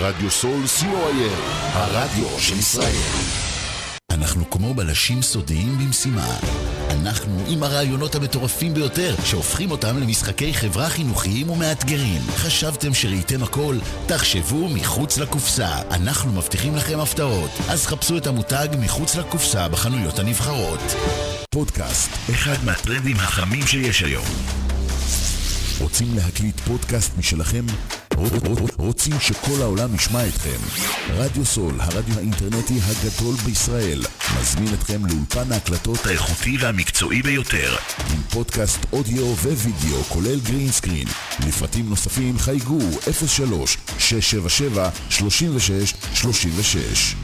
רדיו סול COIL, הרדיו של ישראל. אנחנו כמו בלשים סודיים במשימה. אנחנו עם הרעיונות המטורפים ביותר שהופכים אותם למשחקי חברה חינוכיים ומאתגרים. חשבתם שראיתם הכל? תחשבו מחוץ לקופסה. אנחנו מבטיחים לכם הפתעות. אז חפשו את המותג מחוץ לקופסה בחנויות הנבחרות. פודקאסט, אחד מהטרנדים החמים שיש היום. רוצים להקליט פודקאסט משלכם? רוצים שכל העולם ישמע אתכם? רדיו סול, הרדיו האינטרנטי הגדול בישראל, מזמין אתכם לאולפן ההקלטות האיכותי והמקצועי ביותר, עם פודקאסט אודיו ווידאו כולל גרין סקרין. לפרטים נוספים חייגו 03-677-3636.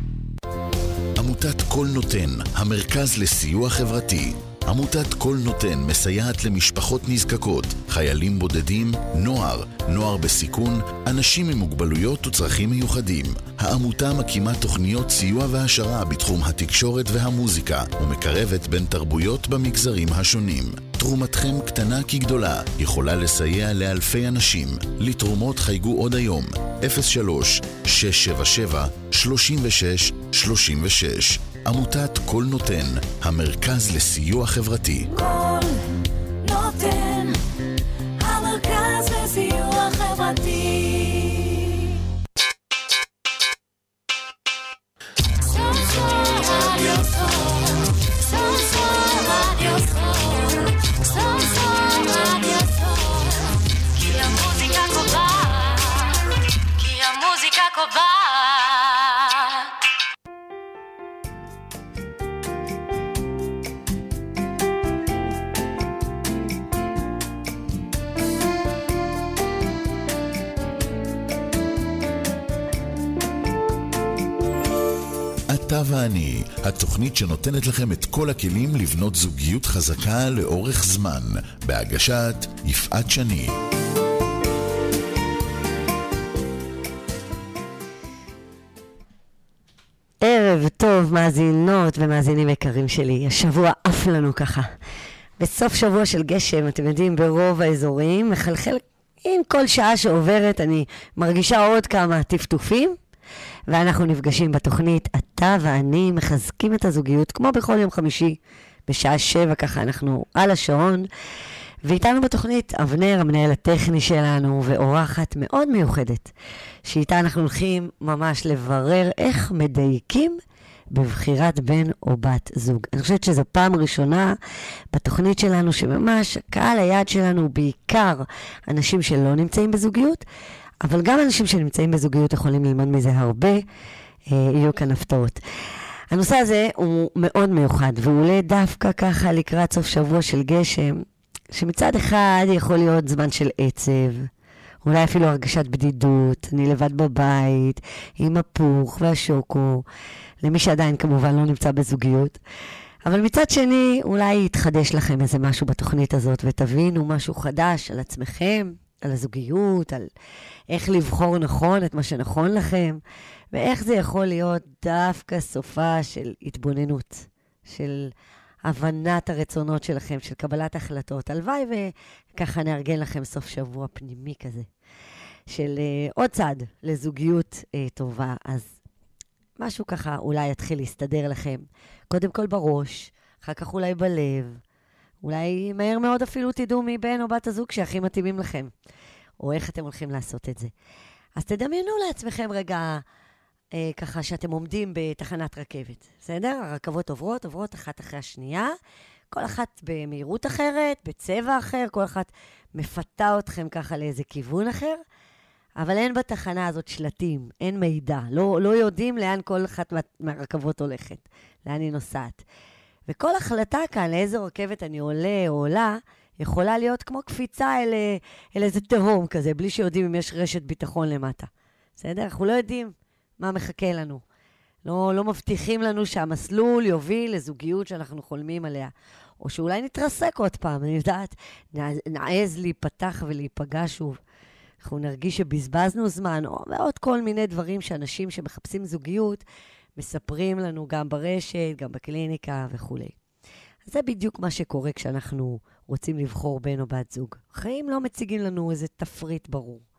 עמותת כל נותן, המרכז לסיוע חברתי. עמותת כל נותן מסייעת למשפחות נזקקות, חיילים בודדים, נוער בסיכון, אנשים עם מוגבלויות וצרכים מיוחדים. העמותה מקימה תוכניות סיוע והשרה בתחום התקשורת והמוזיקה, ומקרבת בין תרבויות במגזרים השונים. תרומתכם קטנה כגדולה, יכולה לסייע לאלפי אנשים. לתרומות חייגו עוד היום, 03-677-3636. עמותת כל נותן, המרכז לסיוע חברתי. כל נותן, המרכז לסיוע חברתי. כי המוזיקה קובעת. אתה ואני, התוכנית שנותנת לכם את כל הכלים לבנות זוגיות חזקה לאורך זמן, בהגשת יפעת שני. ערב טוב מאזינות ומאזינים יקרים שלי, השבוע עף לנו ככה. בסוף שבוע של גשם, אתם יודעים, ברוב האזורים, מחלחל עם כל שעה שעוברת, אני מרגישה עוד כמה טפטופים, ואנחנו נפגשים בתוכנית, אתה ואני מחזקים את הזוגיות, כמו בכל יום חמישי, בשעה 7 ככה, אנחנו על השעון, ואיתנו בתוכנית אבנר, המנהל הטכני שלנו, ואורחת מאוד מיוחדת, שאיתה אנחנו הולכים ממש לברר איך מדייקים בבחירת בן או בת זוג. אני חושבת שזו פעם ראשונה בתוכנית שלנו, שממש קהל היעד שלנו הוא בעיקר אנשים שלא נמצאים בזוגיות, אבל גם אנשים שנמצאים בזוגיות יכולים ללמוד מזה הרבה, יהיו כאן הפתעות. הנושא הזה הוא מאוד מיוחד, והוא עולה דווקא ככה לקראת סוף שבוע של גשם, שמצד אחד יכול להיות זמן של עצב, אולי אפילו הרגשת בדידות, אני לבד בבית, עם הפוך והשוקו, למי שעדיין כמובן לא נמצא בזוגיות. אבל מצד שני, אולי יתחדש לכם איזה משהו בתוכנית הזאת, ותבינו משהו חדש על עצמכם, על הזוגיות, על איך לבחור נכון את מה שנכון לכם, ואיך זה יכול להיות דווקא סופה של התבוננות, של הבנת הרצונות שלכם, של קבלת החלטות. הלוואי וככה נארגן לכם סוף שבוע פנימי כזה, של עוד צעד לזוגיות טובה. אז משהו ככה אולי יתחיל להסתדר לכם, קודם כל בראש, אחר כך אולי בלב, אולי מהר מאוד אפילו תדעו מי בן או בת הזוג שהכי מתאימים לכם, או איך אתם הולכים לעשות את זה. אז תדמיינו לעצמכם רגע, ככה שאתם עומדים בתחנת רכבת, בסדר? הרכבות עוברות אחת אחרי השנייה, כל אחת במהירות אחרת, בצבע אחר, כל אחת מפתה אתכם ככה לאיזה כיוון אחר, אבל אין בתחנה הזאת שלטים, אין מידע, לא יודעים לאן כל אחת מהרכבות הולכת, לאן היא נוסעת. וכל החלטה כאן, לאיזו רכבת אני עולה או עולה, יכולה להיות כמו קפיצה אל איזה תהום כזה, בלי שיודעים אם יש רשת ביטחון למטה. בסדר? אנחנו לא יודעים מה מחכה לנו. לא מבטיחים לנו שהמסלול יוביל לזוגיות שאנחנו חולמים עליה. או שאולי נתרסק עוד פעם, אני יודעת, נעז להיפתח ולהיפגע שוב. אנחנו נרגיש שבזבזנו זמן, או ועוד כל מיני דברים שאנשים שמחפשים זוגיות, מספרים לנו גם ברשת, גם בקליניקה וכו'. אז זה בדיוק מה שקורה כשאנחנו רוצים לבחור בן או בת זוג. חיים לא מציגים לנו איזה תפריט ברור.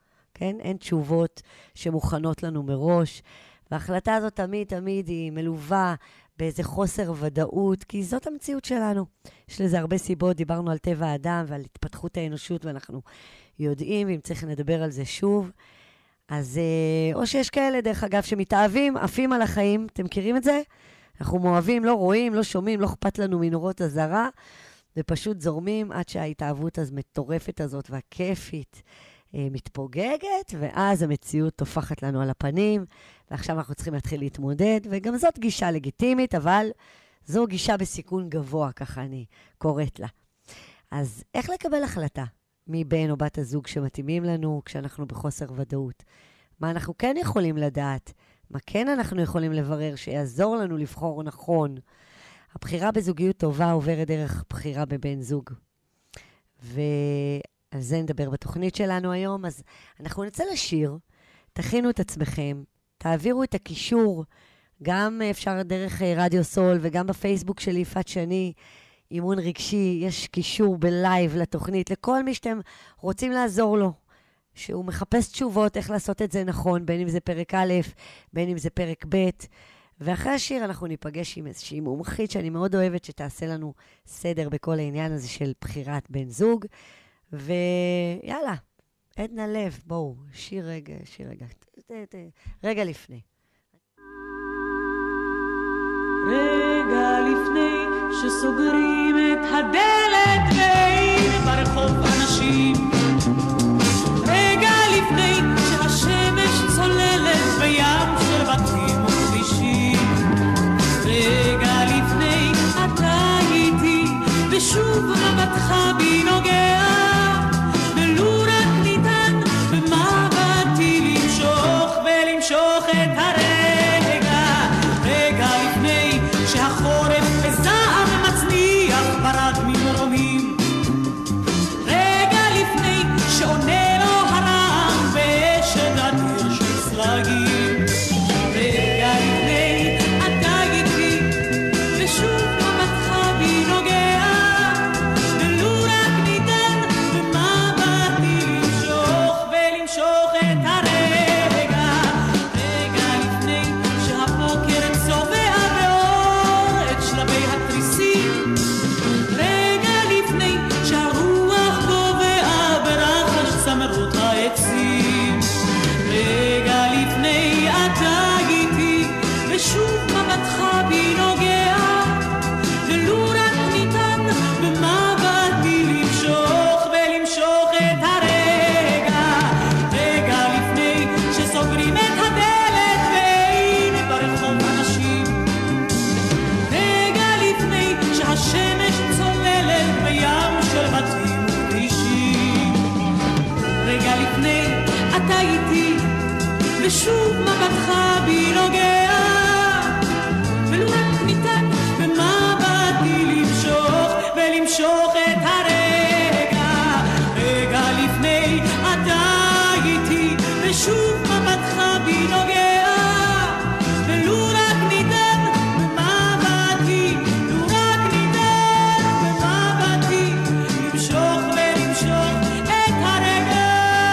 כן? אין תשובות שמוכנות לנו מראש, וההחלטה הזאת תמיד היא מלווה באיזה חוסר ודאות, כי זאת המציאות שלנו. יש לזה הרבה סיבות, דיברנו על טבע האדם ועל התפתחות האנושות, ואנחנו יודעים, אם צריך נדבר על זה שוב. אז או שיש כאלה, דרך אגב, שמתאהבים, עפים על החיים, אתם מכירים את זה? אנחנו מאוהבים, לא רואים, לא שומעים, לא אכפת לנו מנורות הזרה, ופשוט זורמים עד שההתאהבות אז מטורפת הזאת והכיפית מתפוגגת, ואז המציאות תופחת לנו על הפנים, ועכשיו אנחנו צריכים להתחיל להתמודד, וגם זאת גישה לגיטימית, אבל זו גישה בסיכון גבוה, ככה אני קוראת לה. אז איך לקבל החלטה מבן או בת הזוג שמתאימים לנו כשאנחנו בחוסר ודאות? מה אנחנו כן יכולים לדעת? מה כן אנחנו יכולים לברר שיעזור לנו לבחור נכון? הבחירה בזוגיות טובה עוברת דרך בחירה בבן זוג. ועל זה נדבר בתוכנית שלנו היום. אז אנחנו נצא לשיר, תכינו את עצמכם, תעבירו את הקישור, גם אפשר דרך רדיו סול וגם בפייסבוק שלי, יפעת שני, אימון רגשי, יש קישור בלייב לתוכנית, לכל מי שאתם רוצים לעזור לו, שהוא מחפש תשובות איך לעשות את זה נכון, בין אם זה פרק א', בין אם זה פרק ב', ואחרי השיר אנחנו ניפגש עם איזושהי מומחית שאני מאוד אוהבת, שתעשה לנו סדר בכל העניין הזה של בחירת בן זוג, ויאללה, עדנה לב, בואו, שיר רגע לפני. רגע לפני שסוגרים את הדלת ואין ברחוב אנשים, רגע לפני שהשמש צוללת בים של בתים וכבישים, רגע לפני אתה איתי ושוב מבטך בי נוגע, ולו רק ניתן במה באתי למשוך ולמשוך את הרגע, רגע לפני שהחורף בזעם מצניח ברד ממרומים, רגע לפני שעונה לו הרעם בשד אדיר של סלגים, רגע לפני אתה איתי ושוב מבטך בי נוגע, ולו רק ניתן במה באתי למשוך ולמשוך את הרגע, רגע לפני שהבוקר צובע באור את שלבי התריסים, רגע לפני שהרוח גובעה ברחש צמרות העצים, רגע לפני אתה איתי ושוב מבטך בי נוגע, ולו רק ניתן במה באתי למשוך ולמשוך את הרגע, רגע לפני שסוגרים את הדלת ואין ברחוב אנשים, רגע לפני שהשמש צוללת בים של בתים וכבישים, רגע לפני אתה איתי ושוב מבטך בי נוגע, ולו רק ניתן במה באתי למשוך ולמשוך את הרגע, רגע לפני אתה איתי ושוב מבטך בי נוגע, ולו רק ניתן במה באתי, לו רק ניתן במה באתי למשוך ולמשוך את הרגע.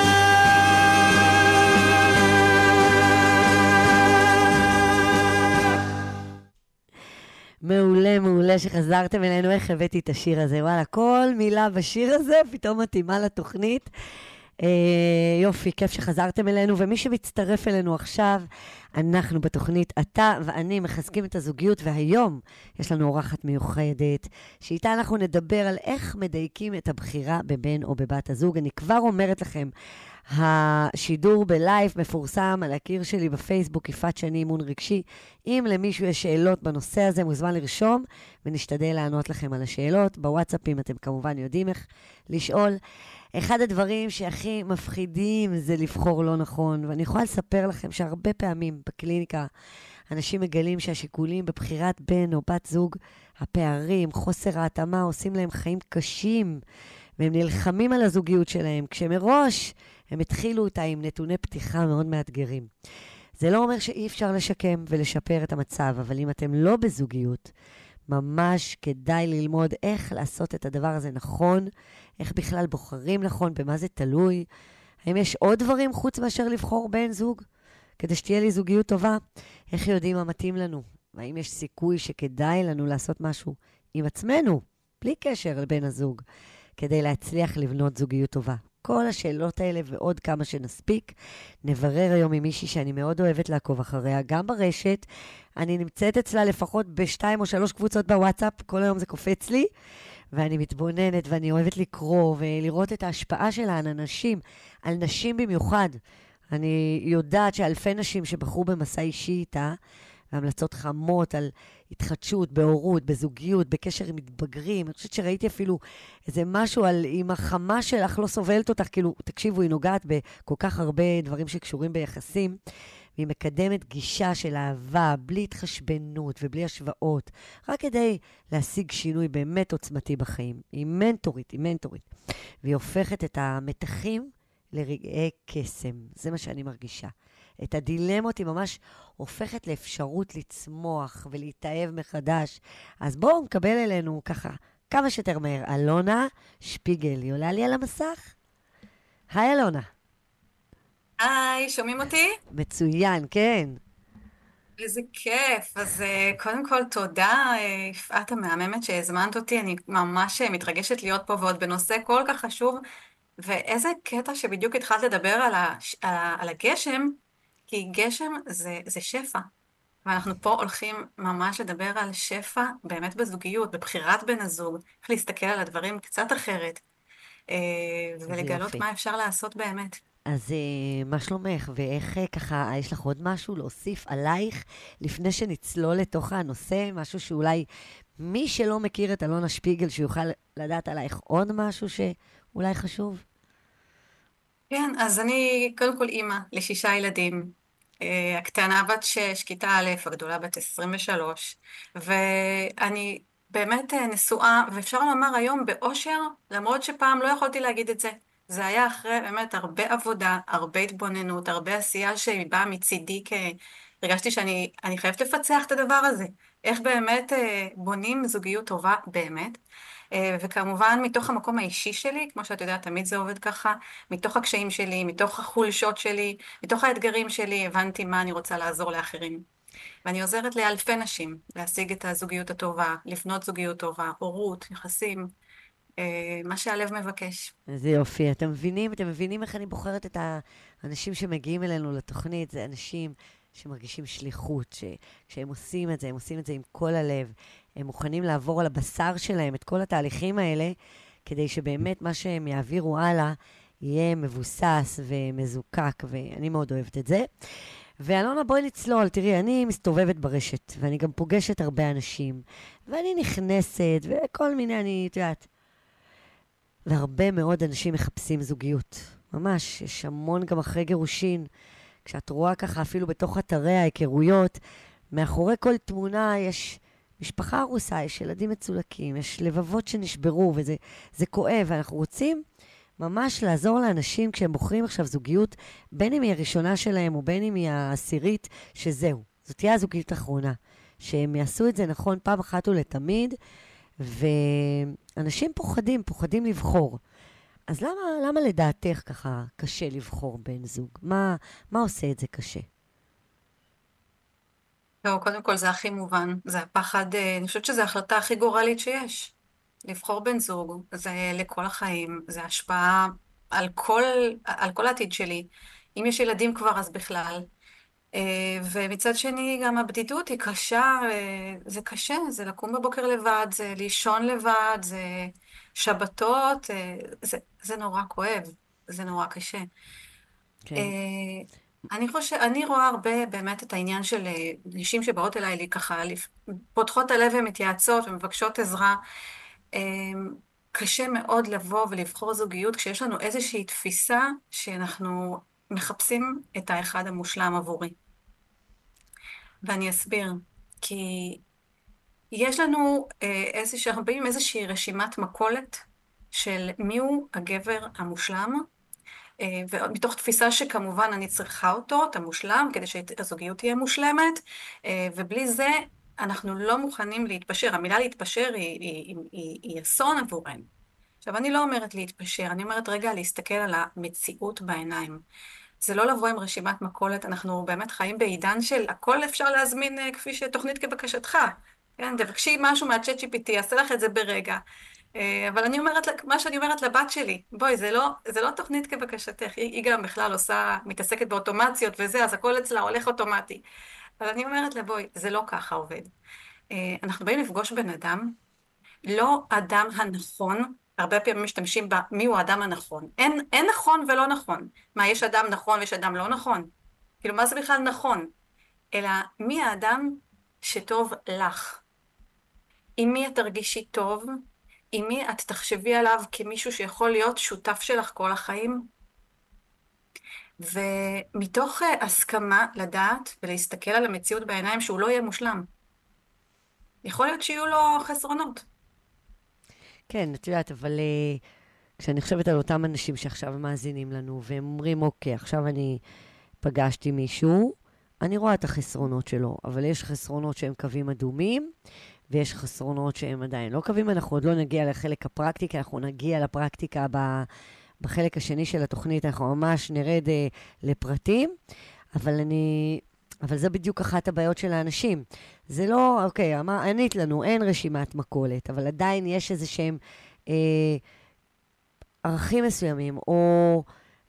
מעולה שחזרתם אלינו, איך הבאתי את השיר הזה, וואלה, כל מילה בשיר הזה פתאום מתאימה לתוכנית. יופי, כיף שחזרתם אלינו, ומי שמצטרף אלינו עכשיו, אנחנו בתוכנית אתה ואני מחזקים את הזוגיות, והיום יש לנו אורחת מיוחדת, שאיתה אנחנו נדבר על איך מדייקים את הבחירה בבן או בבת הזוג. אני כבר אומרת לכם, השידור בלייב מפורסם על הקיר שלי בפייסבוק, יפעת שני אימון רגשי. אם למישהו יש שאלות בנושא הזה, מוזמן לרשום, ונשתדל לענות לכם על השאלות. בוואטסאפים אתם כמובן יודעים איך לשאול. אחד הדברים שהכי מפחידים זה לבחור לא נכון, ואני יכולה לספר לכם שהרבה פעמים בקליניקה אנשים מגלים שהשיקולים בבחירת בן או בת זוג, הפערים, חוסר ההתאמה, עושים להם חיים קשים, והם נלחמים על הזוגיות שלהם, כשמראש הם התחילו אותה עם נתוני פתיחה מאוד מאתגרים. זה לא אומר שאי אפשר לשקם ולשפר את המצב, אבל אם אתם לא בזוגיות, ממש כדאי ללמוד איך לעשות את הדבר הזה נכון, איך בכלל בוחרים נכון, במה זה תלוי. האם יש עוד דברים חוץ מאשר לבחור בן זוג? כדי שתהיה לי זוגיות טובה, איך יודעים מה מתאים לנו? והאם יש סיכוי שכדאי לנו לעשות משהו עם עצמנו, בלי קשר לבן הזוג, כדי להצליח לבנות זוגיות טובה? כל השאלות האלה ועוד כמה שנספיק, נברר היום עם מישהי שאני מאוד אוהבת לעקוב אחריה, גם ברשת. אני נמצאת אצלה לפחות ב2 או 3 קבוצות בוואטסאפ, כל היום זה קופץ לי, ואני מתבוננת ואני אוהבת לקרוא ולראות את ההשפעה שלה על אנשים, על נשים במיוחד. אני יודעת שאלפי נשים שבחרו במסע אישי איתה, והמלצות חמות על התחדשות, בהורות, בזוגיות, בקשר עם מתבגרים. אני חושבת שראיתי אפילו איזה משהו על אם החמה שלך לא סובלת אותך, כאילו, תקשיבו, היא נוגעת בכל כך הרבה דברים שקשורים ביחסים, והיא מקדמת גישה של אהבה, בלי התחשבנות ובלי השוואות, רק כדי להשיג שינוי באמת עוצמתי בחיים. היא מנטורית, והיא הופכת את המתחים לרגעי קסם. זה מה שאני מרגישה. את הדילמות היא ממש הופכת לאפשרות לצמוח ולהתאהב מחדש. אז בואו נקבל אלינו ככה, כמה שיותר מהר, אלונה שפיגל. היא עולה לי על המסך? היי אלונה. היי, שומעים אותי? מצוין, כן. איזה כיף. אז קודם כל תודה, יפעת המהממת שהזמנת אותי. אני ממש מתרגשת להיות פה ועוד בנושא כל כך חשוב. ואיזה קטע שבדיוק התחלת לדבר על הגשם, כי גשם זה שפע. ואנחנו פה הולכים ממש לדבר על שפע באמת בזוגיות, בבחירת בן הזוג, איך להסתכל על הדברים קצת אחרת, ולגלות מה אפשר לעשות באמת. אז מה שלומך, ואיך ככה, יש לך עוד משהו להוסיף עלייך, לפני שנצלול לתוך הנושא, משהו שאולי מי שלא מכיר את אלונה שפיגל, שיוכל לדעת עלייך עוד משהו שאולי חשוב? כן, אז אני קודם כל אימא ל6 ילדים. הקטנה בת 6, כיתה א', הגדולה בת 23, ואני באמת נשואה, ואפשר לומר היום באושר, למרות שפעם לא יכולתי להגיד את זה. זה היה אחרי באמת הרבה עבודה, הרבה התבוננות, הרבה עשייה שבאה מצידי, הרגשתי שאני חייבת לפצח את הדבר הזה. איך באמת בונים זוגיות טובה באמת. וכמובן מתוך המקום האישי שלי, כמו שאת יודעת, תמיד זה עובד ככה, מתוך הקשיים שלי, מתוך החולשות שלי, מתוך האתגרים שלי, הבנתי מה אני רוצה לעזור לאחרים. ואני עוזרת לאלפי נשים להשיג את הזוגיות הטובה, לבנות זוגיות טובה, הורות, יחסים, מה שהלב מבקש. זה יופי, אתם מבינים איך אני בוחרת את האנשים שמגיעים אלינו לתוכנית, זה אנשים שמרגישים שליחות, שכשהם עושים את זה, הם עושים את זה עם כל הלב, הם מוכנים לעבור על הבשר שלהם את כל התהליכים האלה, כדי שבאמת מה שהם יעבירו הלאה יהיה מבוסס ומזוקק, ואני מאוד אוהבת את זה. ואלונה, בואי נצלול, תראי, אני מסתובבת ברשת, ואני גם פוגשת הרבה אנשים, ואני נכנסת, וכל מיני, אני יודעת, והרבה מאוד אנשים מחפשים זוגיות. ממש, יש המון גם אחרי גירושין, כשאת רואה ככה אפילו בתוך אתרי ההיכרויות, מאחורי כל תמונה יש משפחה הרוסה, יש ילדים מצולקים, יש לבבות שנשברו, וזה כואב, ואנחנו רוצים ממש לעזור לאנשים כשהם בוחרים עכשיו זוגיות, בין אם היא הראשונה שלהם או בין אם היא העשירית, שזהו, זאת תהיה הזוגיות האחרונה, שהם יעשו את זה נכון פעם אחת ולתמיד, ואנשים פוחדים לבחור. אז למה לדעתך ככה קשה לבחור בן זוג? מה עושה את זה קשה? לא, קודם כל זה הכי מובן, זה הפחד, אני חושבת שזו ההחלטה הכי גורלית שיש. לבחור בן זוג, זה לכל החיים, זה השפעה על כל העתיד שלי. אם יש ילדים כבר, אז בכלל. ומצד שני, גם הבדידות היא קשה, זה קשה, זה לקום בבוקר לבד, זה לישון לבד, זה שבתות, זה נורא כואב, זה נורא קשה. כן. אני רואה הרבה באמת את העניין של נשים שבאות אליי לי ככה, פותחות הלב ומתייעצות ומבקשות עזרה. קשה מאוד לבוא ולבחור זוגיות כשיש לנו איזושהי תפיסה שאנחנו מחפשים את האחד המושלם עבורי. ואני אסביר, כי יש לנו איזושהי רשימת מכולת של מיהו הגבר המושלם, ומתוך תפיסה שכמובן אני צריכה אותו, את המושלם, כדי שהזוגיות תהיה מושלמת, ובלי זה אנחנו לא מוכנים להתפשר. המילה להתפשר היא אסון עבורנו. עכשיו, אני לא אומרת להתפשר, אני אומרת רגע להסתכל על המציאות בעיניים. זה לא לבוא עם רשימת מכולת, אנחנו באמת חיים בעידן של הכל אפשר להזמין כפי שתוכנית כבקשתך. כן, תבקשי משהו מהצ'אט GPT, יעשה לך את זה ברגע. אבל אני אומרת, מה שאני אומרת לבת שלי, בואי, זה לא תוכנית כבקשתך, היא גם בכלל מתעסקת באוטומציות וזה, אז הכל אצלה הולך אוטומטי. אבל אני אומרת לה, בואי, זה לא ככה עובד. אנחנו באים לפגוש בן אדם, לא אדם הנכון, הרבה פעמים משתמשים במי הוא האדם הנכון. אין נכון ולא נכון. מה, יש אדם נכון ויש אדם לא נכון? כאילו, מה זה בכלל נכון? אלא מי האדם שטוב לך? עם מי את תרגישי טוב? עם מי את תחשבי עליו כמישהו שיכול להיות שותף שלך כל החיים? ומתוך הסכמה לדעת ולהסתכל על המציאות בעיניים שהוא לא יהיה מושלם. יכול להיות שיהיו לו חסרונות. כן, את יודעת, אבל כשאני חושבת על אותם אנשים שעכשיו מאזינים לנו, והם אומרים, אוקיי, עכשיו אני פגשתי מישהו, אני רואה את החסרונות שלו, אבל יש חסרונות שהם קווים אדומים, ויש חסרונות שהם עדיין לא קווים, אנחנו עוד לא נגיע לחלק הפרקטיקה, אנחנו נגיע לפרקטיקה בחלק השני של התוכנית, אנחנו ממש נרד לפרטים, אבל זה בדיוק אחת הבעיות של האנשים. זה לא, אוקיי, ענית לנו, אין רשימת מכולת, אבל עדיין יש איזה שהם ערכים מסוימים, או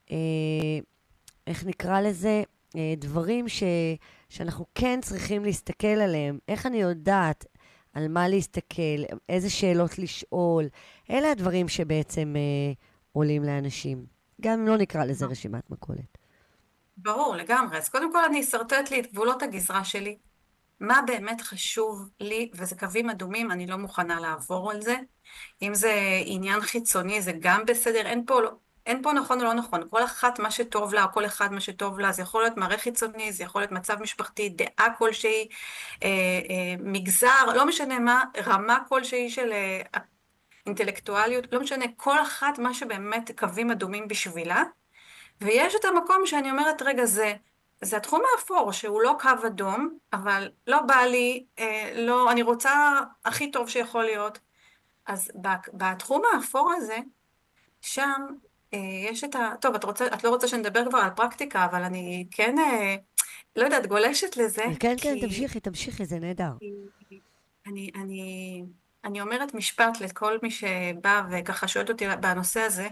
איך נקרא לזה, דברים שאנחנו כן צריכים להסתכל עליהם. איך אני יודעת על מה להסתכל, איזה שאלות לשאול. אלה הדברים שבעצם עולים לאנשים. גם אם לא נקרא לזה רשימת מכולת. ברור, לגמרי. אז קודם כל אני אסרטט לי את גבולות הגזרה שלי. מה באמת חשוב לי, וזה קווים אדומים, אני לא מוכנה לעבור על זה. אם זה עניין חיצוני, זה גם בסדר. אין פה נכון או לא נכון. כל אחת מה שטוב לה, או כל אחד מה שטוב לה, זה יכול להיות מראה חיצוני, זה יכול להיות מצב משפחתי, דעה כלשהי, מגזר, לא משנה מה, רמה כלשהי של אינטלקטואליות, לא משנה, כל אחת מה שבאמת קווים אדומים בשבילה. ויש את המקום שאני אומרת, רגע, זה התחום האפור, שהוא לא קו אדום, אבל לא בא לי, לא, אני רוצה הכי טוב שיכול להיות. אז בתחום האפור הזה, שם יש טוב, את לא רוצה שנדבר כבר על פרקטיקה, אבל אני כן, לא יודעת, גולשת לזה. כן, כן, תמשיכי, זה נהדר. אני אומרת משפט לכל מי שבא וככה שואלת אותי בנושא הזה,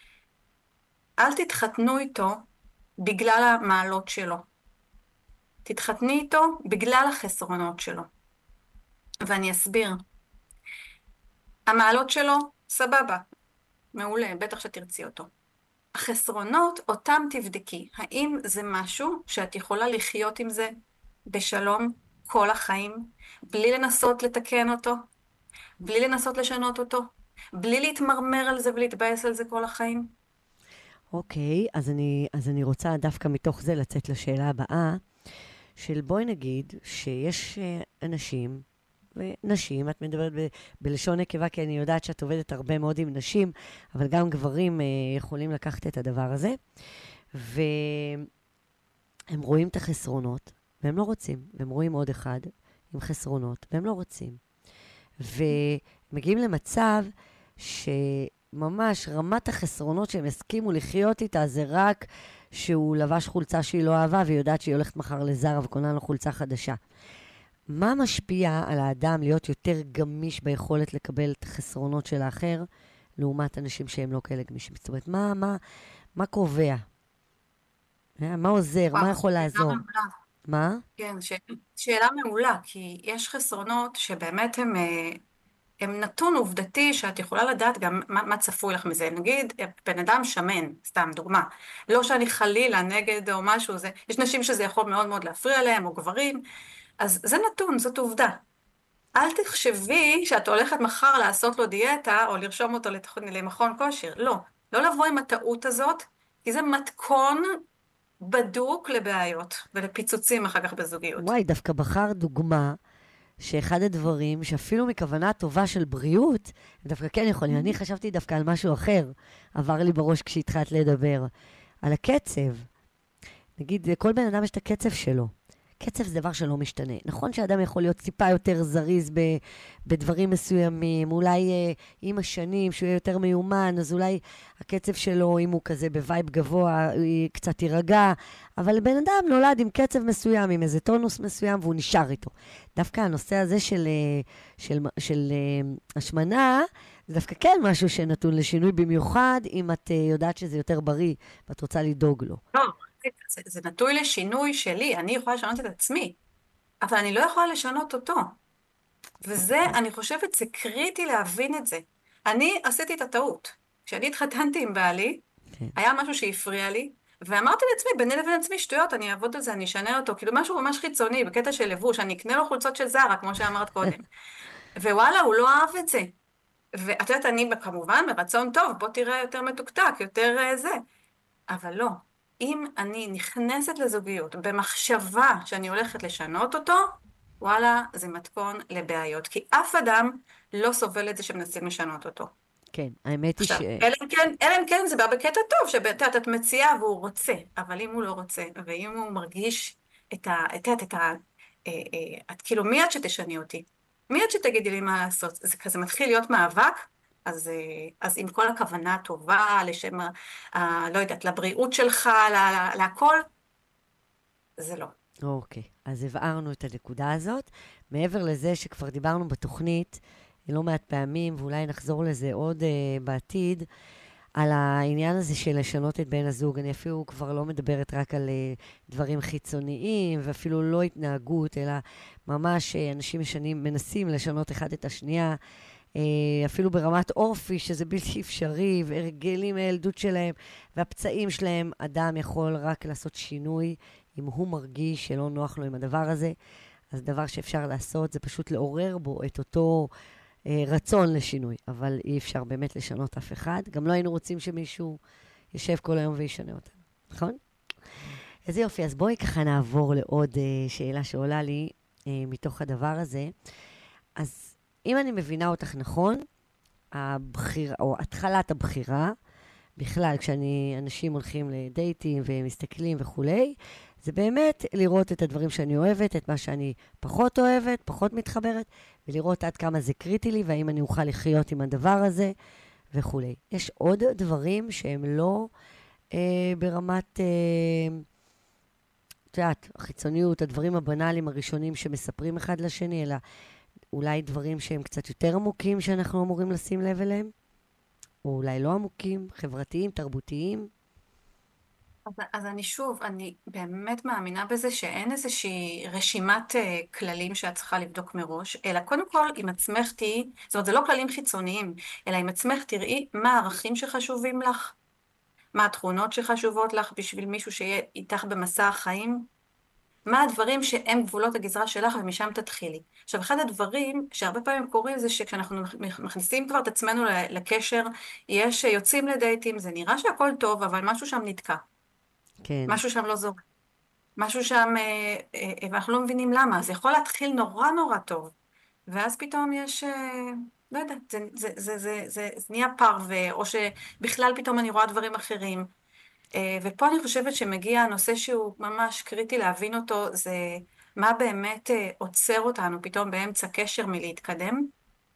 אל תתחתנו איתו בגלל המעלות שלו. תתחתני איתו בגלל החסרונות שלו. ואני אסביר. המעלות שלו, סבבה, מעולה, בטח שתרצי אותו. החסרונות, אותם תבדקי. האם זה משהו שאת יכולה לחיות עם זה בשלום כל החיים, בלי לנסות לתקן אותו, בלי לנסות לשנות אותו, בלי להתמרמר על זה ולהתבאס על זה כל החיים? אוקיי, אז אני רוצה דווקא מתוך זה לצאת לשאלה הבאה, של בואי נגיד שיש אנשים ונשים, את מדברת בלשון נקבה, כי אני יודעת שאת עובדת הרבה מאוד עם נשים, אבל גם גברים יכולים לקחת את הדבר הזה, והם רואים את החסרונות, והם לא רוצים, והם רואים עוד אחד עם חסרונות, והם לא רוצים. ומגיעים למצב שממש רמת החסרונות שהם הסכימו לחיות איתה, זה רק שהוא לבש חולצה שהיא לא אהבה, והיא יודעת שהיא הולכת מחר לזרה וקונה לו חולצה חדשה. מה משפיע על האדם להיות יותר גמיש ביכולת לקבל את החסרונות של האחר, לעומת אנשים שהם לא כאלה גמישים? זאת אומרת, מה קובע? מה עוזר? מה יכול לעזור? מה? כן, שאלה מעולה, כי יש חסרונות שבאמת הם נתון עובדתי שאת יכולה לדעת גם מה צפוי לך מזה. נגיד, בן אדם שמן, סתם דוגמה. לא שאני חלילה נגד או משהו, יש נשים שזה יכול מאוד מאוד להפריע להם, או גברים, אז זה נתון, זאת עובדה. אל תחשבי שאת הולכת מחר לעשות לו דיאטה, או לרשום אותו למכון כושר. לא, לא לבוא עם הטעות הזאת, כי זה מתכון בדוק לבעיות, ולפיצוצים אחר כך בזוגיות. וואי, דווקא בחר דוגמה, שאחד הדברים, שאפילו מכוונה טובה של בריאות, דווקא כן יכולים. אני חשבתי דווקא על משהו אחר, עבר לי בראש כשהתחלת לדבר, על הקצב. נגיד, כל בן אדם יש את הקצב שלו. קצב זה דבר שלא משתנה. נכון שאדם יכול להיות טיפה יותר זריז בדברים מסוימים, אולי עם השנים שהוא יהיה יותר מיומן, אז אולי הקצב שלו, אם הוא כזה בווייב גבוה, קצת יירגע, אבל בן אדם נולד עם קצב מסוים, עם איזה טונוס מסוים, והוא נשאר איתו. דווקא הנושא הזה של השמנה, זה דווקא כן משהו שנתון לשינוי, במיוחד אם את יודעת שזה יותר בריא, ואת רוצה לדאוג לו. לא, זה נטוי לשינוי שלי, אני יכולה לשנות את עצמי, אבל אני לא יכולה לשנות אותו. וזה, אני חושבת, זה קריטי להבין את זה. אני עשיתי את הטעות. כשאני התחתנתי עם בעלי, היה משהו שהפריע לי, ואמרתי לעצמי, ביני לבין עצמי, שטויות, אני אעבוד על זה, אני אשנה אותו, כאילו משהו ממש חיצוני, בקטע של לבוש, אני אקנה לו חולצות של זרה, כמו שאמרת קודם. ווואלה, הוא לא אהב את זה. ואת יודעת, אני כמובן ברצון טוב, בוא תראה יותר מתוקתק, יותר זה. אבל לא. אם אני נכנסת לזוגיות במחשבה שאני הולכת לשנות אותו, וואלה, זה מתכון לבעיות. כי אף אדם לא סובל את זה שמנסים לשנות אותו. כן, האמת היא אלא אם כן זה בא בקטע טוב, שאת מציעה והוא רוצה, אבל אם הוא לא רוצה, ואם הוא מרגיש את כאילו מי את שתשני אותי? מי את שתגידי לי מה לעשות? זה כזה מתחיל להיות מאבק, אז עם כל הכוונה הטובה, לשם, לא יודעת, לבריאות שלך, להכל, זה לא. אוקיי, אז הבארנו את הנקודה הזאת. מעבר לזה שכבר דיברנו בתוכנית, לא מעט פעמים, ואולי נחזור לזה עוד בעתיד, על העניין הזה של לשנות את בן הזוג. אני אפילו כבר לא מדברת רק על דברים חיצוניים, ואפילו לא התנהגות, אלא ממש אנשים מנסים לשנות אחד את השנייה, אפילו ברמת אופי, שזה בלתי אפשרי, והרגלים מהילדות שלהם, והפצעים שלהם, אדם יכול רק לעשות שינוי, אם הוא מרגיש שלא נוח לו עם הדבר הזה. אז דבר שאפשר לעשות, זה פשוט לעורר בו את אותו רצון לשינוי, אבל אי אפשר באמת לשנות אף אחד. גם לא היינו רוצים שמישהו יישב כל היום וישנה אותנו, נכון? איזה יופי, אז בואי ככה נעבור לעוד שאלה שעולה לי מתוך הדבר הזה. אז אם אני מבינה אותך נכון, הבחירה, או התחלת הבחירה, בכלל, כשאנשים הולכים לדייטים ומסתכלים וכולי, זה באמת לראות את הדברים שאני אוהבת, את מה שאני פחות אוהבת, פחות מתחברת, ולראות עד כמה זה קריטי לי, והאם אני אוכל לחיות עם הדבר הזה, וכולי. יש עוד דברים שהם לא ברמת, את יודעת, החיצוניות, הדברים הבנאליים הראשונים שמספרים אחד לשני, אלא אולי דברים שהם קצת יותר עמוקים שאנחנו אמורים לשים לב אליהם, או אולי לא עמוקים, חברתיים, תרבותיים. אז אני באמת מאמינה בזה שאין איזושהי רשימת כללים שאת צריכה לבדוק מראש, אלא קודם כל עם עצמך תהי, זאת אומרת זה לא כללים חיצוניים, אלא עם עצמך תראי מה הערכים שחשובים לך, מה התכונות שחשובות לך בשביל מישהו שיהיה איתך במסע החיים, מה הדברים שהם גבולות הגזרה שלך ומשם תתחילי. עכשיו אחד הדברים שהרבה פעמים קורים זה שכשאנחנו מכניסים כבר את עצמנו לקשר, יוצאים לדייטים, זה נראה שהכל טוב אבל משהו שם נתקע. כן. משהו שם לא זורק. משהו שם, ואנחנו לא מבינים למה. זה יכול להתחיל נורא נורא טוב. ואז פתאום יש, לא יודעת, זה נהיה פרווה, או שבכלל פתאום אני רואה דברים אחרים. ופה אני חושבת שמגיע הנושא שהוא ממש קריטי להבין אותו, זה מה באמת עוצר אותנו פתאום באמצע קשר מלהתקדם.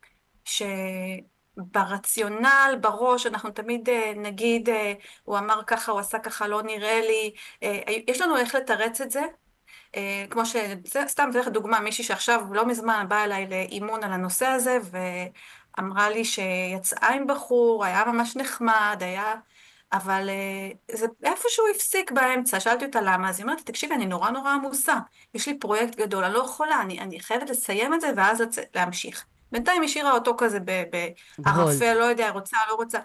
ברציונל, בראש, אנחנו תמיד נגיד, הוא אמר ככה, הוא עשה ככה, לא נראה לי, יש לנו איך לתרץ את זה, כמו סתם תלך דוגמה, מישהי שעכשיו לא מזמן באה אליי לאימון על הנושא הזה, ואמרה לי שיצאה עם בחור, היה ממש נחמד, אבל זה איפשהו הפסיק באמצע, שאלתי אותה למה, אז היא אומרת, תקשיבי, אני נורא נורא עמוסה, יש לי פרויקט גדול, אני לא יכולה, אני חייבת לסיים את זה ואז להמשיך. בינתיים השאירה אותו כזה בערפל, לא יודע, רוצה, לא רוצה.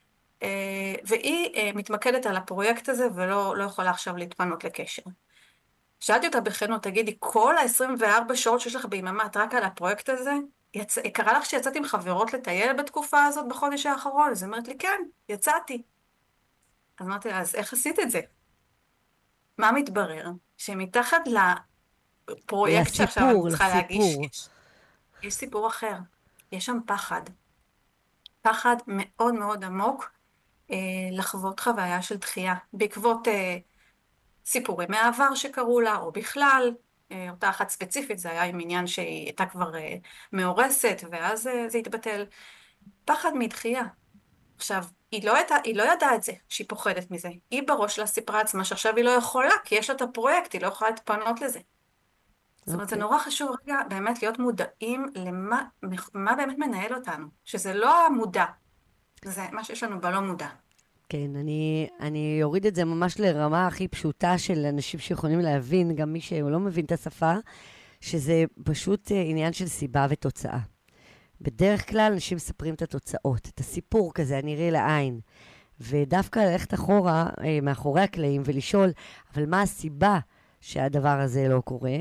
והיא מתמקדת על הפרויקט הזה, ולא יכולה עכשיו להתפנות לקשר. שאלתי אותה בכנות, תגידי, כל ה-24 שעות שיש לך ביממה, את רק על הפרויקט הזה? קרה לך שיצאת עם חברות לטייל בתקופה הזאת בחודש האחרון? אז היא אומרת לי, כן, יצאתי. אז אמרתי לה, אז איך עשית את זה? מה מתברר? שמתחת לפרויקט שעכשיו אני צריכה להגיש, יש סיפור אחר, יש שם פחד. פחד מאוד מאוד עמוק לחוות חוויה של דחייה, בעקבות סיפורים מהעבר שקראו לה, או בכלל, אותה אחת ספציפית, זה היה עם עניין שהיא הייתה כבר מאורסת, ואז זה התבטל. פחד מדחייה. עכשיו, היא לא ידעה את זה, שהיא פוחדת מזה. היא בראש לה סיפרה עצמה שעכשיו היא לא יכולה, כי יש לה את הפרויקט, היא לא יכולה להתפנות לזה. זאת אומרת, זה נורא חשוב רגע באמת להיות מודעים למה באמת מנהל אותנו, שזה לא המודע, זה מה שיש לנו בלא מודע. כן, אני אוריד את זה ממש לרמה הכי פשוטה של אנשים שיכולים להבין, גם מי שלא מבין את השפה, שזה פשוט עניין של סיבה ותוצאה. בדרך כלל אנשים מספרים את התוצאות, את הסיפור כזה, הנראה לעין. ודווקא ללכת אחורה, מאחורי הקלעים, ולשאול, אבל מה הסיבה שהדבר הזה לא קורה?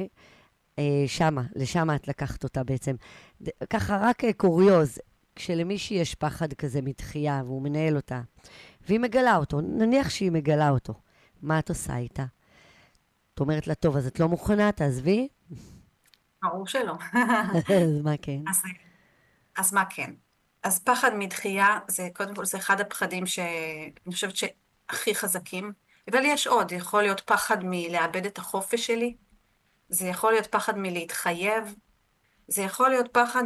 לשם את לקחת אותה בעצם. ככה רק קוריוז, כשלמישהי יש פחד כזה מדחייה, והוא מנהל אותה, והיא מגלה אותו, נניח שהיא מגלה אותו, מה את עושה איתה? את אומרת לה, טוב, אז את לא מוכנה, תעזבי? ברור שלא. אז מה כן? אז מה כן? אז פחד מדחייה, זה קודם כל, זה אחד הפחדים שאני חושבת שהכי חזקים, אבל יש עוד, יכול להיות פחד מלאבד את החופש שלי, זה יכול להיות פחד מלהתחייב, זה יכול להיות פחד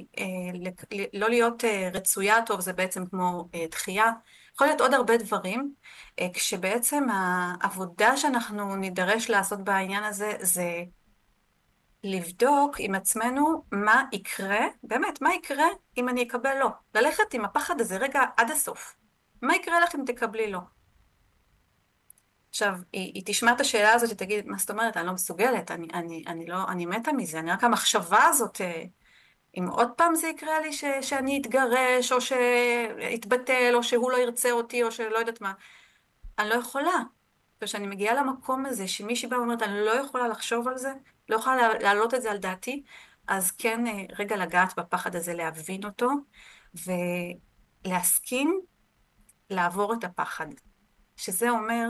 לא להיות רצויה טוב, זה בעצם כמו דחייה, יכול להיות עוד הרבה דברים, כשבעצם העבודה שאנחנו נידרש לעשות בעניין הזה, זה לבדוק עם עצמנו מה יקרה, באמת, מה יקרה אם אני אקבל לא. ללכת עם הפחד הזה רגע עד הסוף. מה יקרה לך אם תקבלי לא? עכשיו, היא תשמע את השאלה הזאת, היא תגיד, מה זאת אומרת? אני לא מסוגלת, אני מתה מזה, אני רק המחשבה הזאת, אם עוד פעם זה יקרה לי שאני אתגרש, או שיתבטל, או שהוא לא ירצה אותי, או שלא יודעת מה, אני לא יכולה. וכשאני מגיעה למקום הזה, שמישהי באה ואומרת, אני לא יכולה לחשוב על זה, לא יכולה להעלות את זה על דעתי, אז כן, רגע לגעת בפחד הזה, להבין אותו, ולהסכים לעבור את הפחד. שזה אומר,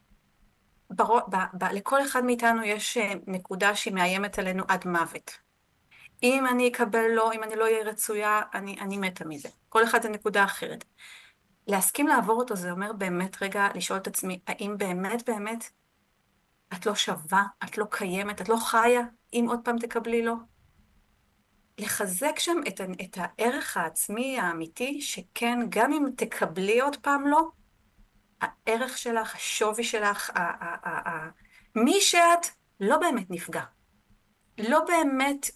לכל אחד מאיתנו יש נקודה שהיא מאיימת עלינו עד מוות. אם אני אקבל לא, אם אני לא אהיה רצויה, אני מתה מזה. כל אחד זה נקודה אחרת. להסכים לעבור אותו זה אומר באמת רגע לשאול את עצמי, האם באמת את לא שווה, את לא קיימת, את לא חיה, אם עוד פעם תקבלי לא? לחזק שם את הערך העצמי האמיתי, שכן, גם אם תקבלי עוד פעם לא, הערך שלך, השווי שלך, מי שאת לא באמת נפגע. לא באמת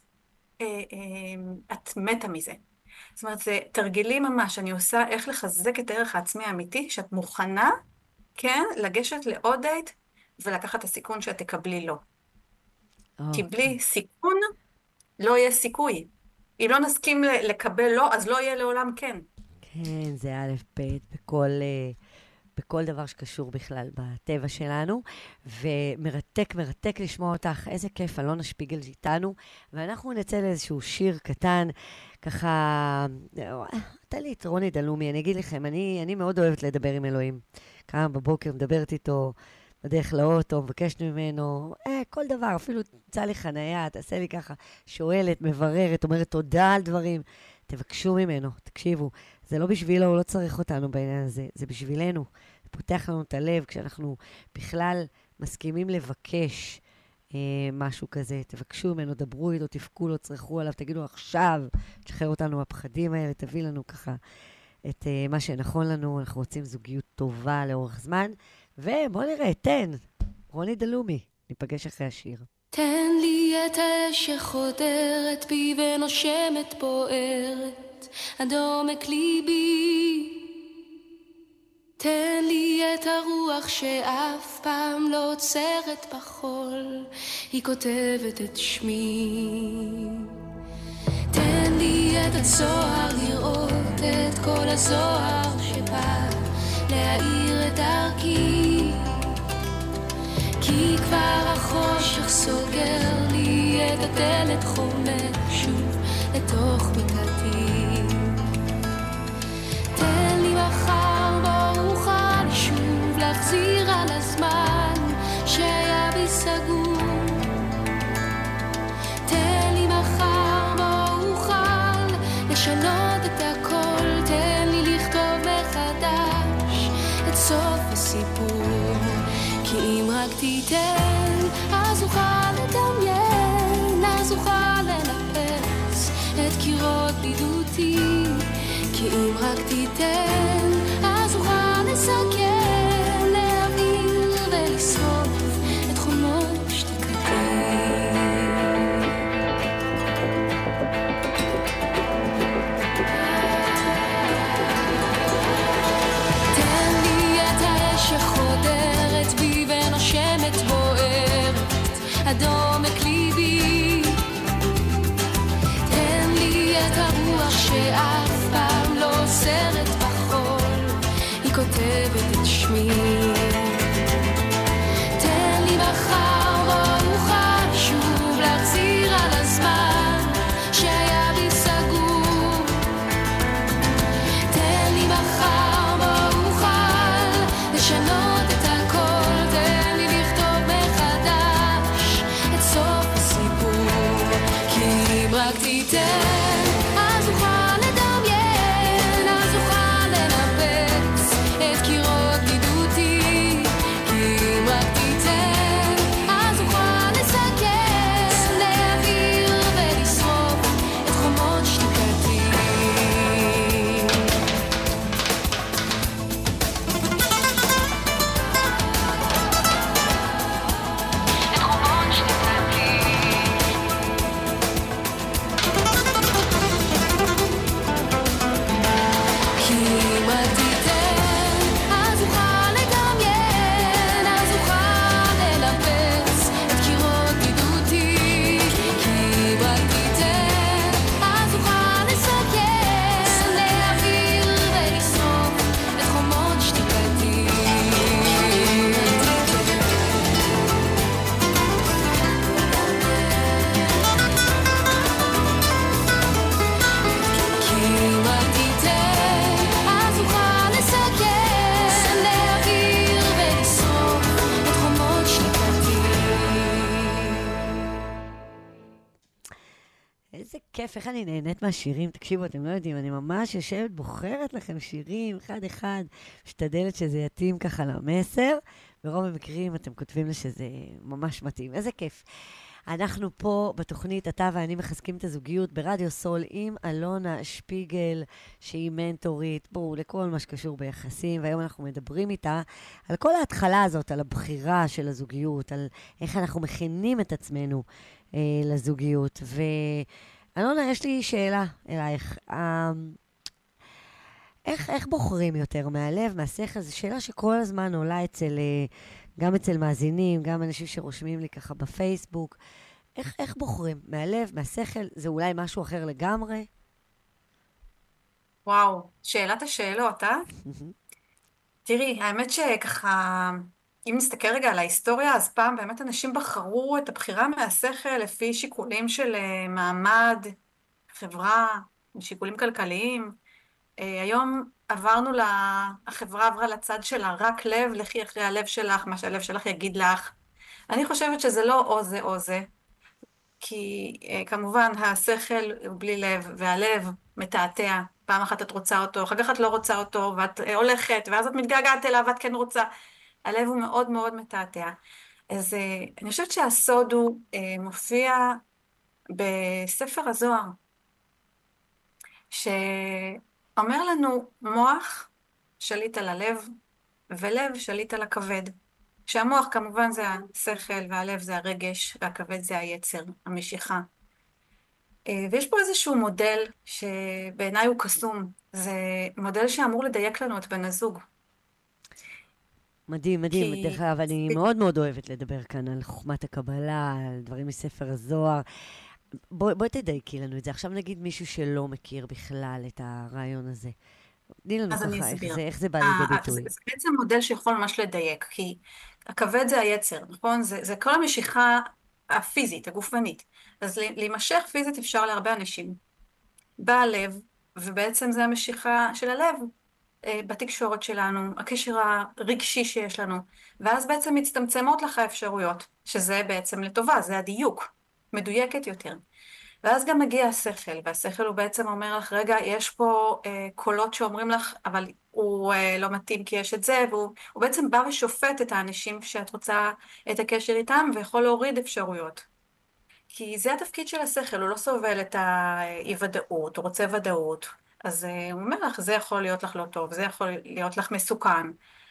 את מתה מזה. זאת אומרת, זה תרגילים ממש, אני עושה איך לחזק את הערך העצמי האמיתי, שאת מוכנה, כן, לגשת לעוד דייט, ולקחת את הסיכון שאת תקבלי לא. כי בלי סיכון, לא יהיה סיכוי. אם לא נסכים לקבל לא, אז לא יהיה לעולם כן. כן, זה א' ב' בכל דבר שקשור בכלל בטבע שלנו, ומרתק לשמוע אותך, איזה כיף, אלונה שפיגל איתנו, ואנחנו נצא לאיזשהו שיר קטן, ככה, תן לי את רוני דלומי, אני אגיד לכם, אני מאוד אוהבת לדבר עם אלוהים, קמה בבוקר, מדברת איתו, בדרך לאוטו, מבקשת ממנו, כל דבר, אפילו תמצא לי חנייה, תעשה לי ככה, שואלת, מבררת, אומרת תודה על דברים, תבקשו ממנו, תקשיבו, זה לא בשבילו, הוא לא צריך אותנו בעניין הזה, זה בשבילנו, זה פותח לנו את הלב, כשאנחנו בכלל מסכימים לבקש משהו כזה, תבקשו ממנו, דברו איתו, תפקו לו, צרכו עליו, תגידו עכשיו, תשחרר אותנו מהפחדים האלה, תביא לנו ככה את מה שנכון לנו, אנחנו רוצים זוגיות טובה לאורך זמן, ובואו נראה, תן, רוני דלומי, ניפגש אחרי השיר. תן לי את האש שחודרת בי ונושמת בוערת עד עומק ליבי. תן לי את הרוח שאף פעם לא עוצרת בחול, היא כותבת את שמי. תן לי את הזוהר לראות את כל הזוהר שבא להאיר את דרכי, כי כבר החושך סוגר לי את הדלת, חומק שוב לתוך מיטתי. תן לי מחר בו אוכל שוב להחזיר על הזמן שהיה בי סגור. תן לי מחר בו אוכל לשנות את הכל, תן לי לכתוב מחדש את סוף הסיפור, כי אם רק תיתן אז אוכל לדמיין בדידותי, כי אם רק תיתן, אז אוכל לסכן, להבהיר ולשרוף את חומות שתיקתי. תן לי את האש שחודרת בי ונושמת בוערת עד עומק ליבי. תן לי את הרוח שאף פעם לא אוסרת בחול, היא כותבת את שמי. תן לי מחר בו אוכל שוב להחזיר על הזמן שהיה בי סגור. תן לי מחר בו אוכל לשנות את הכל, תן לי לכתוב מחדש את סוף הסיפור, כי אם רק תיתן, אז אוכל לדמיין, אז אוכל לנפץ את קירות בדידותי, כי אם רק תיתן, אז אוכל לסכן, להבהיר ולשרוף את חומות שתיקתי. את חומות שתיקתי. כי אם רק תיתן, אז אוכל לדמיין, אז אוכל לנפץ את קירות בדידותי, כי אם רק תיתן, אז אוכל לסכן, להבהיר ולשרוף את חומות שתיקתי. כי אם רק תיתן, אז אוכל לסכן, להבהיר ולשרוף את חומות שתיקתי. איזה כיף, איך אני נהנית מהשירים. תקשיבו, אתם לא יודעים, אני ממש יושבת, בוחרת לכם שירים, אחד-אחד, משתדלת שזה יתאים ככה למסר. ברוב המקרים אתם כותבים לי שזה ממש מתאים. איזה כיף. אנחנו פה בתוכנית, אתה ואני מחזקים את הזוגיות ברדיו סול עם אלונה שפיגל, שהיא מנטורית, ברור, לכל מה שקשור ביחסים, והיום אנחנו מדברים איתה על כל ההתחלה הזאת, על הבחירה של הזוגיות, על איך אנחנו מכינים את עצמנו לזוגיות. ואלונה, יש לי שאלה אלייך. איך בוחרים יותר מהלב, מהשכל? זו שאלה שכל הזמן עולה גם אצל מאזינים, גם אנשים שרושמים לי ככה בפייסבוק. איך בוחרים? מהלב, מהשכל? זה אולי משהו אחר לגמרי? וואו, שאלת השאלות, אה? תראי, האמת שככה, אם נסתכל רגע על ההיסטוריה, אז פעם באמת אנשים בחרו את הבחירה מהשכל לפי שיקולים של מעמד, חברה, שיקולים כלכליים. היום החברה עברה לצד שלה, רק לב, לכי אחרי הלב שלך, מה שהלב שלך יגיד לך. אני חושבת שזה לא או זה או זה, כי כמובן השכל הוא בלי לב, והלב מתעתע. פעם אחת את רוצה אותו, אחר כך את לא רוצה אותו, ואת הולכת, ואז את מתגעגעת אליו, ואת כן רוצה. הלב הוא מאוד מאוד מתעתע. אז אני חושבת שהסוד הוא מופיע בספר הזוהר, שאומר לנו מוח שליט על הלב, ולב שליט על הכבד. שהמוח כמובן זה השכל, והלב זה הרגש, והכבד זה היצר, המשיכה. ויש פה איזשהו מודל שבעיניי הוא קסום. זה מודל שאמור לדייק לנו את בן הזוג. מדהים, מדהים. דרך אגב, אני מאוד מאוד אוהבת לדבר כאן על חוכמת הקבלה, על דברים מספר הזוהר. בואי תדייקי לנו את זה. עכשיו נגיד מישהו שלא מכיר בכלל את הרעיון הזה. תני לנו ככה, איך זה בא לידי ביטוי. זה בעצם מודל שיכול ממש לדייק, כי הכבד זה היצר, נכון? זה כל המשיכה הפיזית, הגופנית. אז להימשך פיזית אפשר להרבה אנשים. בא הלב, ובעצם זה המשיכה של הלב בתקשורת שלנו, הקשר הרגשי שיש לנו, ואז בעצם מצטמצמות לך האפשרויות, שזה בעצם לטובה, זה הדיוק, מדויקת יותר. ואז גם מגיע השכל, והשכל הוא בעצם אומר לך, רגע, יש פה קולות שאומרים לך, אבל הוא לא מתאים כי יש את זה, והוא בעצם בא ושופט את האנשים שאת רוצה את הקשר איתם, ויכול להוריד אפשרויות. כי זה התפקיד של השכל, הוא לא סובל את האי-ודאות, הוא רוצה ודאות. אז הוא אומר לך, זה יכול להיות לך לא טוב, זה יכול להיות לך מסוכן.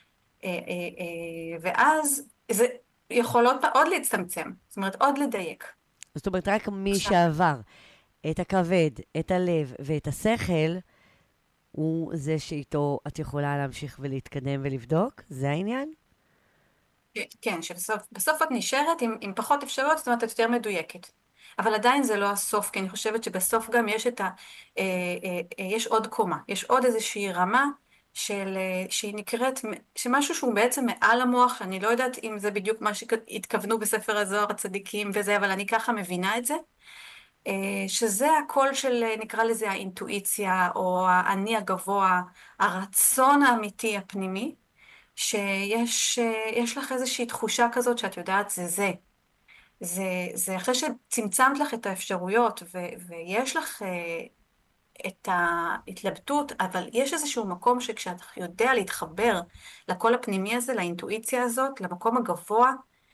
ואז זה יכול עוד להצטמצם, זאת אומרת, עוד לדייק. זאת אומרת, רק מי שעבר את הכבד, את הלב ואת השכל, הוא זה שאיתו את יכולה להמשיך ולהתקדם ולבדוק? זה העניין? כן, שבסוף את נשארת עם פחות אפשרויות, זאת אומרת, את יותר מדויקת. אבל עדיין זה לא הסוף, כי אני חושבת שבסוף גם יש עוד קומה, יש עוד איזושהי רמה שהיא נקראת, שמשהו שהוא בעצם מעל המוח, שאני לא יודעת אם זה בדיוק מה שהתכוונו בספר הזוהר הצדיקים וזה, אבל אני ככה מבינה את זה, שזה הקול של, נקרא לזה האינטואיציה, או האני הגבוה, הרצון האמיתי הפנימי, שיש לך איזושהי תחושה כזאת שאת יודעת זה אחרי שצמצמת לך את האפשרויות ויש לך את ההתלבטות, אבל יש איזשהו מקום שכשאת יודע להתחבר לקול הפנימי הזה, לאינטואיציה הזאת, למקום הגבוה,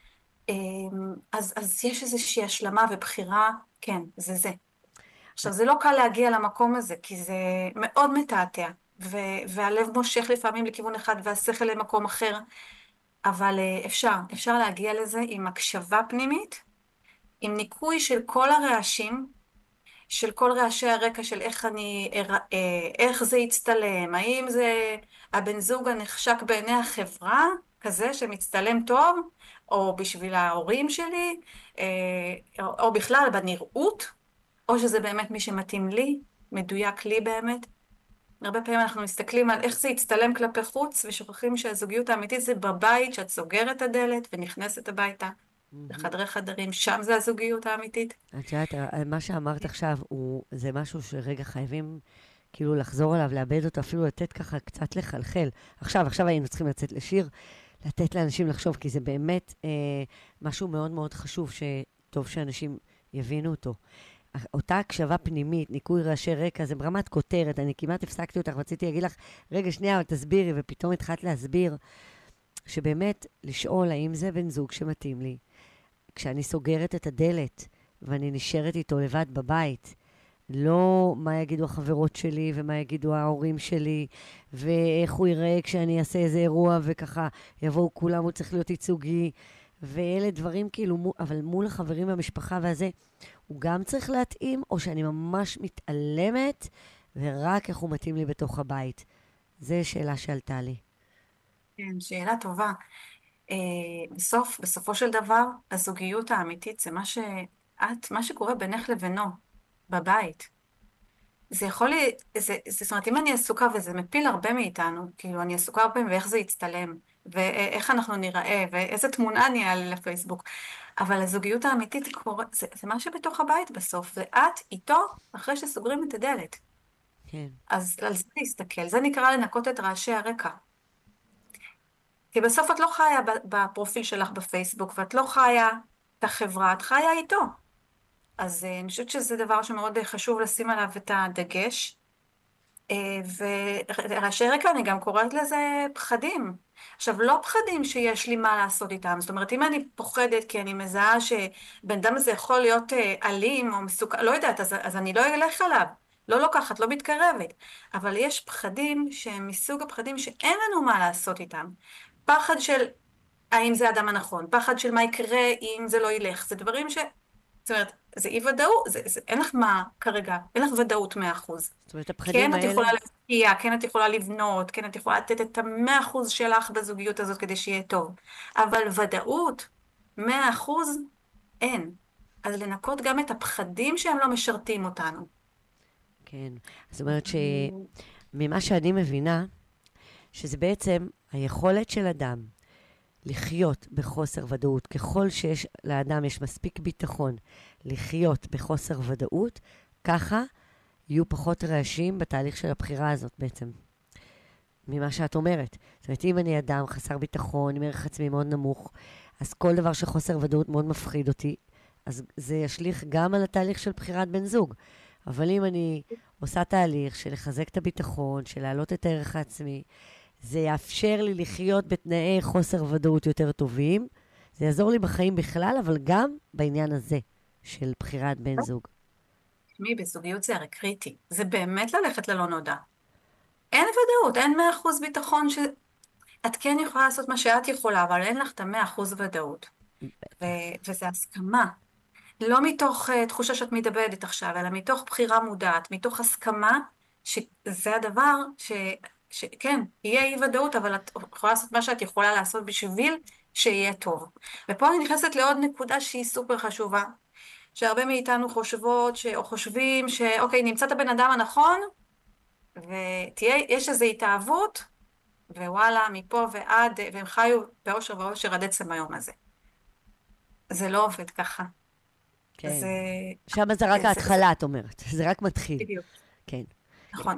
אז יש איזושהי השלמה ובחירה, כן, זה. עכשיו, זה לא קל להגיע למקום הזה, כי זה מאוד מתעתע. והלב מושך לפעמים לכיוון אחד והשכל למקום אחר, אבל אפשר להגיע לזה עם הקשבה פנימית, עם ניקוי של כל הרעשים, של כל רעשי הרקע של איך זה יצטלם, האם זה הבן זוג הנחשק בעיני החברה, כזה שמצטלם טוב, או בשביל ההורים שלי, או בכלל בנראות, או שזה באמת מי שמתאים לי, מדויק לי באמת. הרבה פעמים אנחנו מסתכלים על איך זה יצטלם כלפי חוץ, ושוכחים שהזוגיות האמיתית זה בבית, שאת סוגרת את הדלת ונכנסת הביתה, לחדרי חדרים, שם זה הזוגיות האמיתית. את יודעת, מה שאמרת עכשיו, זה משהו שרגע חייבים כאילו לחזור עליו, לאבד אותו, אפילו לתת ככה קצת לחלחל. עכשיו היינו צריכים לצאת לשיר, לתת לאנשים לחשוב, כי זה באמת משהו מאוד מאוד חשוב, שטוב שאנשים יבינו אותו. אותה הקשבה פנימית, ניקוי רעשי רקע, זה ברמת כותרת, אני כמעט הפסקתי אותך, רציתי להגיד לך, רגע שנייה, אבל תסבירי, ופתאום התחלת להסביר, שבאמת לשאול האם זה בן זוג שמתאים לי, כשאני סוגרת את הדלת, ואני נשארת איתו לבד בבית, לא מה יגידו החברות שלי, ומה יגידו ההורים שלי, ואיך הוא יראה כשאני אעשה איזה אירוע, וככה יבואו כולם, הוא צריך להיות ייצוגי, ואלה דברים כאילו, אבל מול החברים והמשפחה והזה, הוא גם צריך להתאים, או שאני ממש מתעלמת, ורק איך הוא מתאים לי בתוך הבית. זו שאלה שעלתה לי. כן, שאלה טובה. בסופו של דבר, הזוגיות האמיתית זה מה שקורה בינך לבינו, בבית. זה יכול להיות, זאת אומרת, אם אני עסוקה, וזה מפיל הרבה מאיתנו, כאילו אני עסוקה הרבה ואיך זה יצטלם, ואיך אנחנו נראה, ואיזה תמונה אני אעלה לפייסבוק. אבל הזוגיות האמיתית זה מה שבתוך הבית בסוף, זה את איתו אחרי שסוגרים את הדלת. כן. אז על זה להסתכל, זה נקרא לנקות את רעשי הרקע. כי בסוף את לא חיה בפרופיל שלך בפייסבוק, ואת לא חיה את החברה, את חיה איתו. אז אני חושבת שזה דבר שמאוד חשוב לשים עליו את הדגש. ורעשי רקע, אני גם קוראת לזה פחדים. עכשיו, לא פחדים שיש לי מה לעשות איתם. זאת אומרת, אם אני פוחדת כי אני מזהה שבן אדם הזה יכול להיות אלים או מסוכן, לא יודעת, אז אני לא אלך עליו. לא לוקחת, לא מתקרבת. אבל יש פחדים שהם מסוג הפחדים שאין לנו מה לעשות איתם. פחד של האם זה האדם הנכון, פחד של מה יקרה אם זה לא ילך. זה דברים זאת אומרת, זה אי ודאות, אין לך מה כרגע, אין לך ודאות 100%. זאת אומרת, הפחדים האלה... כן, את יכולה להשקיע, כן, את יכולה לבנות, כן, את יכולה לתת את 100% שלך בזוגיות הזאת כדי שיהיה טוב. אבל ודאות, 100% אין. אז לנקות גם את הפחדים שהם לא משרתים אותנו. כן, זאת אומרת שממה שאני מבינה, שזה בעצם היכולת של אדם לחיות בחוסר ודאות, ככל שיש לאדם יש מספיק ביטחון לחיות בחוסר ודאות, ככה יהיו פחות רעשים בתהליך של הבחירה הזאת בעצם. ממה שאת אומרת. זאת אומרת, אם אני אדם חסר ביטחון, עם ערך עצמי מאוד נמוך, אז כל דבר שחוסר ודאות מאוד מפחיד אותי, אז זה ישליך גם על התהליך של בחירת בן זוג. אבל אם אני עושה תהליך של לחזק את הביטחון, של להעלות את הערך העצמי, זה יאפשר לי לחיות בתנאי חוסר ודאות יותר טובים. זה יעזור לי בחיים בכלל, אבל גם בעניין הזה של בחירת בן זוג? בזוגיות זה הרי קריטי. זה באמת ללכת ללא נודע. אין ודאות, אין 100% ביטחון את כן יכולה לעשות מה שאת יכולה, אבל אין לך את 100% ודאות. וזה הסכמה. לא מתוך תחושה שאת מתאבדת עכשיו, אלא מתוך בחירה מודעת, מתוך הסכמה שזה הדבר שכן, יהיה אי ודאות, אבל את יכולה לעשות מה שאת יכולה לעשות בשביל שיהיה טוב. ופה אני נכנסת לעוד נקודה שהיא סופר חשובה, שהרבה מאיתנו חושבות או חושבים שאוקיי, נמצא את הבן אדם הנכון, ויש איזו התאהבות, ווואלה, מפה ועד, והם חיו באושר ואושר עד עצם היום הזה. זה לא עובד ככה. כן. שם זה רק ההתחלה, את אומרת. זה רק מתחיל. בדיוק. כן. נכון.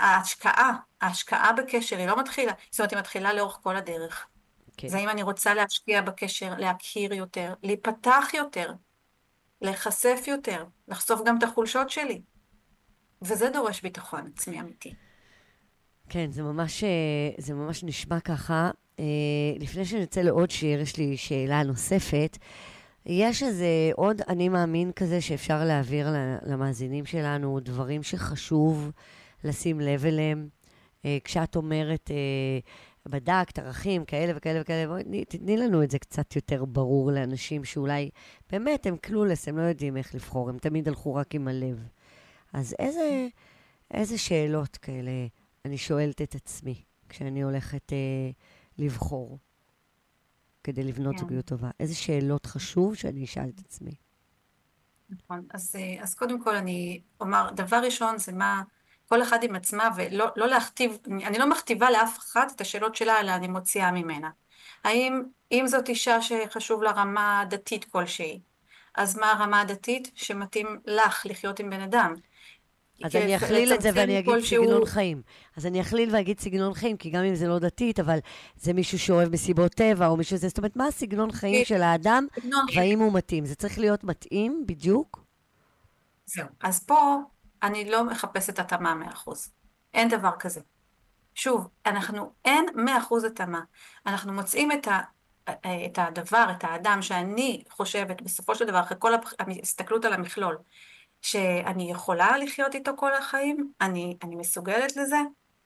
וההשקעה בקשר היא לא מתחילה, זאת אומרת, היא מתחילה לאורך כל הדרך. כן. זה אם אני רוצה להשקיע בקשר, להכיר יותר, להיפתח יותר, להיחשף יותר, לחשוף גם את החולשות שלי. וזה דורש ביטחון עצמי אמיתי. כן, זה ממש נשמע ככה. לפני שנצא לעוד שיר, יש לי שאלה נוספת. יש איזה עוד אני מאמין כזה שאפשר להעביר למאזינים שלנו, דברים שחשוב לשים לב אליהם. כשאת אומרת, בדקת, ערכים, כאלה וכאלה וכאלה, בואי, תתני לנו את זה קצת יותר ברור לאנשים שאולי באמת הם קלולס, הם לא יודעים איך לבחור, הם תמיד הלכו רק עם הלב. אז איזה שאלות כאלה אני שואלת את עצמי כשאני הולכת לבחור כדי לבנות זוגיות טובה? איזה שאלות חשוב שאני אשאל את עצמי? נכון, אז קודם כל אני אומר, דבר ראשון זה מה כל אחד עם עצמה, ולא להכתיב, אני לא מכתיבה לאף אחד את השאלות שלה, אלא אני מוציאה ממנה. אם זאת אישה שחשוב לה רמה דתית כלשהי, אז מה הרמה הדתית שמתאים לך לחיות עם בן אדם? אז אני אכליל את זה ואני אגיד סגנון חיים. אז אני אכליל ואגיד סגנון חיים, כי גם אם זה לא דתית, אבל זה מישהו שאוהב מסיבות טבע, או מישהו זה, זאת אומרת, מה הסגנון חיים של האדם, והאם הוא מתאים? זה צריך להיות מתאים בדיוק? זהו. אז פה אני לא מחפשת התאמה 100%. אין דבר כזה. שוב, אין 100% התאמה. אנחנו מוצאים את הדבר, את האדם שאני חושבת, בסופו של דבר, אחרי כל ההסתכלות על המכלול, שאני יכולה לחיות איתו כל החיים, אני מסוגלת לזה,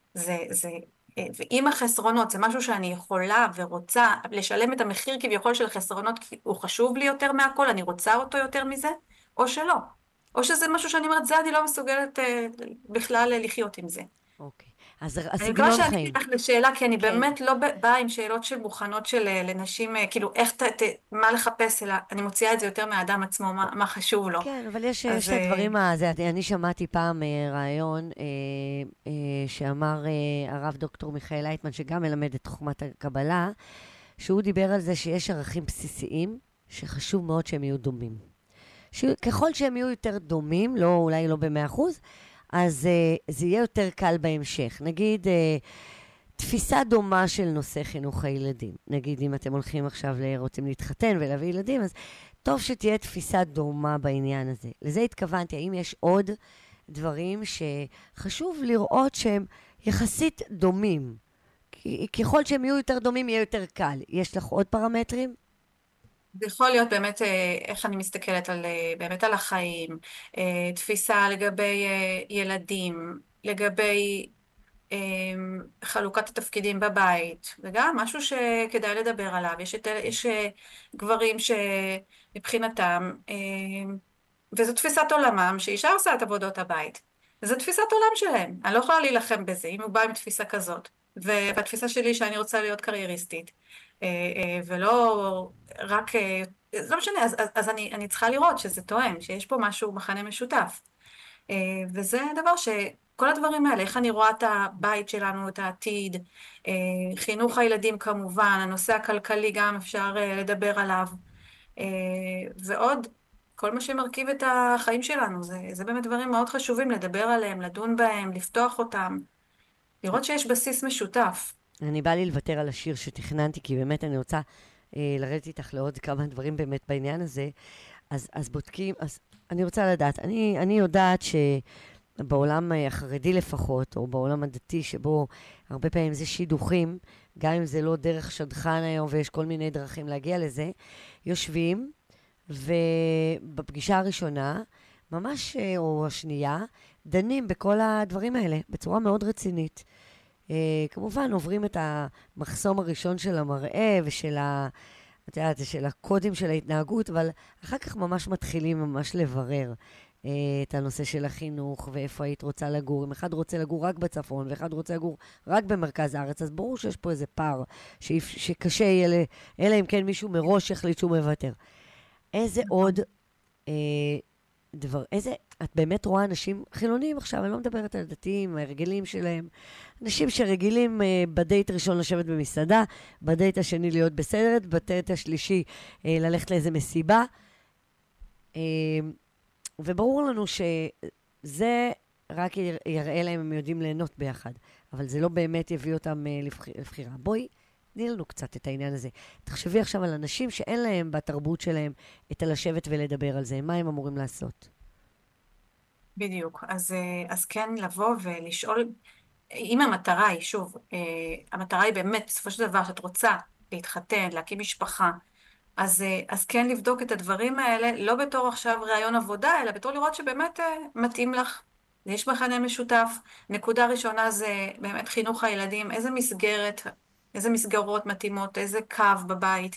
ועם החסרונות, זה משהו שאני יכולה ורוצה לשלם את המחיר כביכול של החסרונות, כי הוא חשוב לי יותר מהכל, אני רוצה אותו יותר מזה, או שלא. או שזה משהו שאני אומרת, זה אני לא מסוגלת בכלל לחיות עם זה. אוקיי. אז אני סגנון מקווה חיים. שאני אתך לשאלה, כי אני באמת לא באה עם שאלות של מוכנות של לנשים, כאילו איך, מה לחפש, אלא אני מוציאה את זה יותר מהאדם עצמו, מה חשוב לו. כן, אבל יש את הדברים, אני שמעתי פעם רעיון שאמר הרב דוקטור מיכאל לייטמן, שגם מלמד את חוכמת הקבלה, שהוא דיבר על זה שיש ערכים בסיסיים, שחשוב מאוד שהם יהיו דומים. ככל שהם יהיו יותר דומים, אולי לא ב100%, אז זה יהיה יותר קל בהמשך. נגיד, תפיסה דומה של נושא חינוך הילדים. נגיד, אם אתם הולכים עכשיו רוצים להתחתן ולהביא ילדים, אז טוב שתהיה תפיסה דומה בעניין הזה. לזה התכוונתי, האם יש עוד דברים שחשוב לראות שהם יחסית דומים? ככל שהם יהיו יותר דומים, יהיה יותר קל. יש לך עוד פרמטרים? זה יכול להיות באמת איך אני מסתכלת באמת על החיים, תפיסה לגבי ילדים, לגבי חלוקת התפקידים בבית, וגם משהו שכדאי לדבר עליו. יש גברים שמבחינתם, וזו תפיסת עולמם, שאישה עושה את עבודות הבית. זו תפיסת עולם שלהם. אני לא יכולה להילחם בזה, אם הוא בא עם תפיסה כזאת. והתפיסה שלי שאני רוצה להיות קרייריסטית. ולא רק, לא משנה, אז אני צריכה לראות שזה תואם, שיש פה משהו מחנה משותף. וזה דבר שכל הדברים האלה, איך אני רואה את הבית שלנו, את העתיד, חינוך הילדים כמובן, הנושא הכלכלי גם אפשר לדבר עליו, ועוד, כל מה שמרכיב את החיים שלנו, זה באמת דברים מאוד חשובים לדבר עליהם, לדון בהם, לפתוח אותם, לראות שיש בסיס משותף. אני באה לי לוותר על השיר שתכננתי, כי באמת אני רוצה לרדת איתך לעוד כמה דברים באמת בעניין הזה. אז בודקים, אז אני רוצה לדעת, אני יודעת שבעולם החרדי לפחות, או בעולם הדתי, שבו הרבה פעמים זה שידוכים, גם אם זה לא דרך שדכן היום, ויש כל מיני דרכים להגיע לזה, יושבים ובפגישה הראשונה, ממש, או השנייה, דנים בכל הדברים האלה בצורה מאוד רצינית. כמובן, עוברים את המחסום הראשון של המראה ושל את יודעת, של הקודים של ההתנהגות, אבל אחר כך ממש מתחילים ממש לברר את הנושא של החינוך, ואיפה היית רוצה לגור. אם אחד רוצה לגור רק בצפון, ואחד רוצה לגור רק במרכז הארץ, אז ברור שיש פה איזה פער, שקשה יהיה, אלא אם כן מישהו מראש יחליט שהוא מוותר. איזה עוד את באמת רואה אנשים חילוניים עכשיו, אני לא מדברת על דתיים, הרגלים שלהם, אנשים שרגילים בדייט ראשון לשבת במסעדה, בדייט השני להיות בסדרת, בדייט השלישי ללכת לאיזה מסיבה, וברור לנו שזה רק יראה להם הם יודעים ליהנות ביחד, אבל זה לא באמת יביא אותם לבחירה. בואי, תני לנו קצת את העניין הזה. תחשבי עכשיו על אנשים שאין להם בתרבות שלהם את הלשבת ולדבר על זה. מה הם אמורים לעשות? בדיוק. אז כן לבוא ולשאול, אם המטרה היא, שוב, המטרה היא באמת, בסופו של דבר, שאת רוצה להתחתן, להקים משפחה, אז כן לבדוק את הדברים האלה, לא בתור עכשיו רעיון עבודה, אלא בתור לראות שבאמת מתאים לך. יש מכנה משותף. נקודה ראשונה זה באמת חינוך הילדים, איזה מסגרות מתאימות, איזה קו בבית.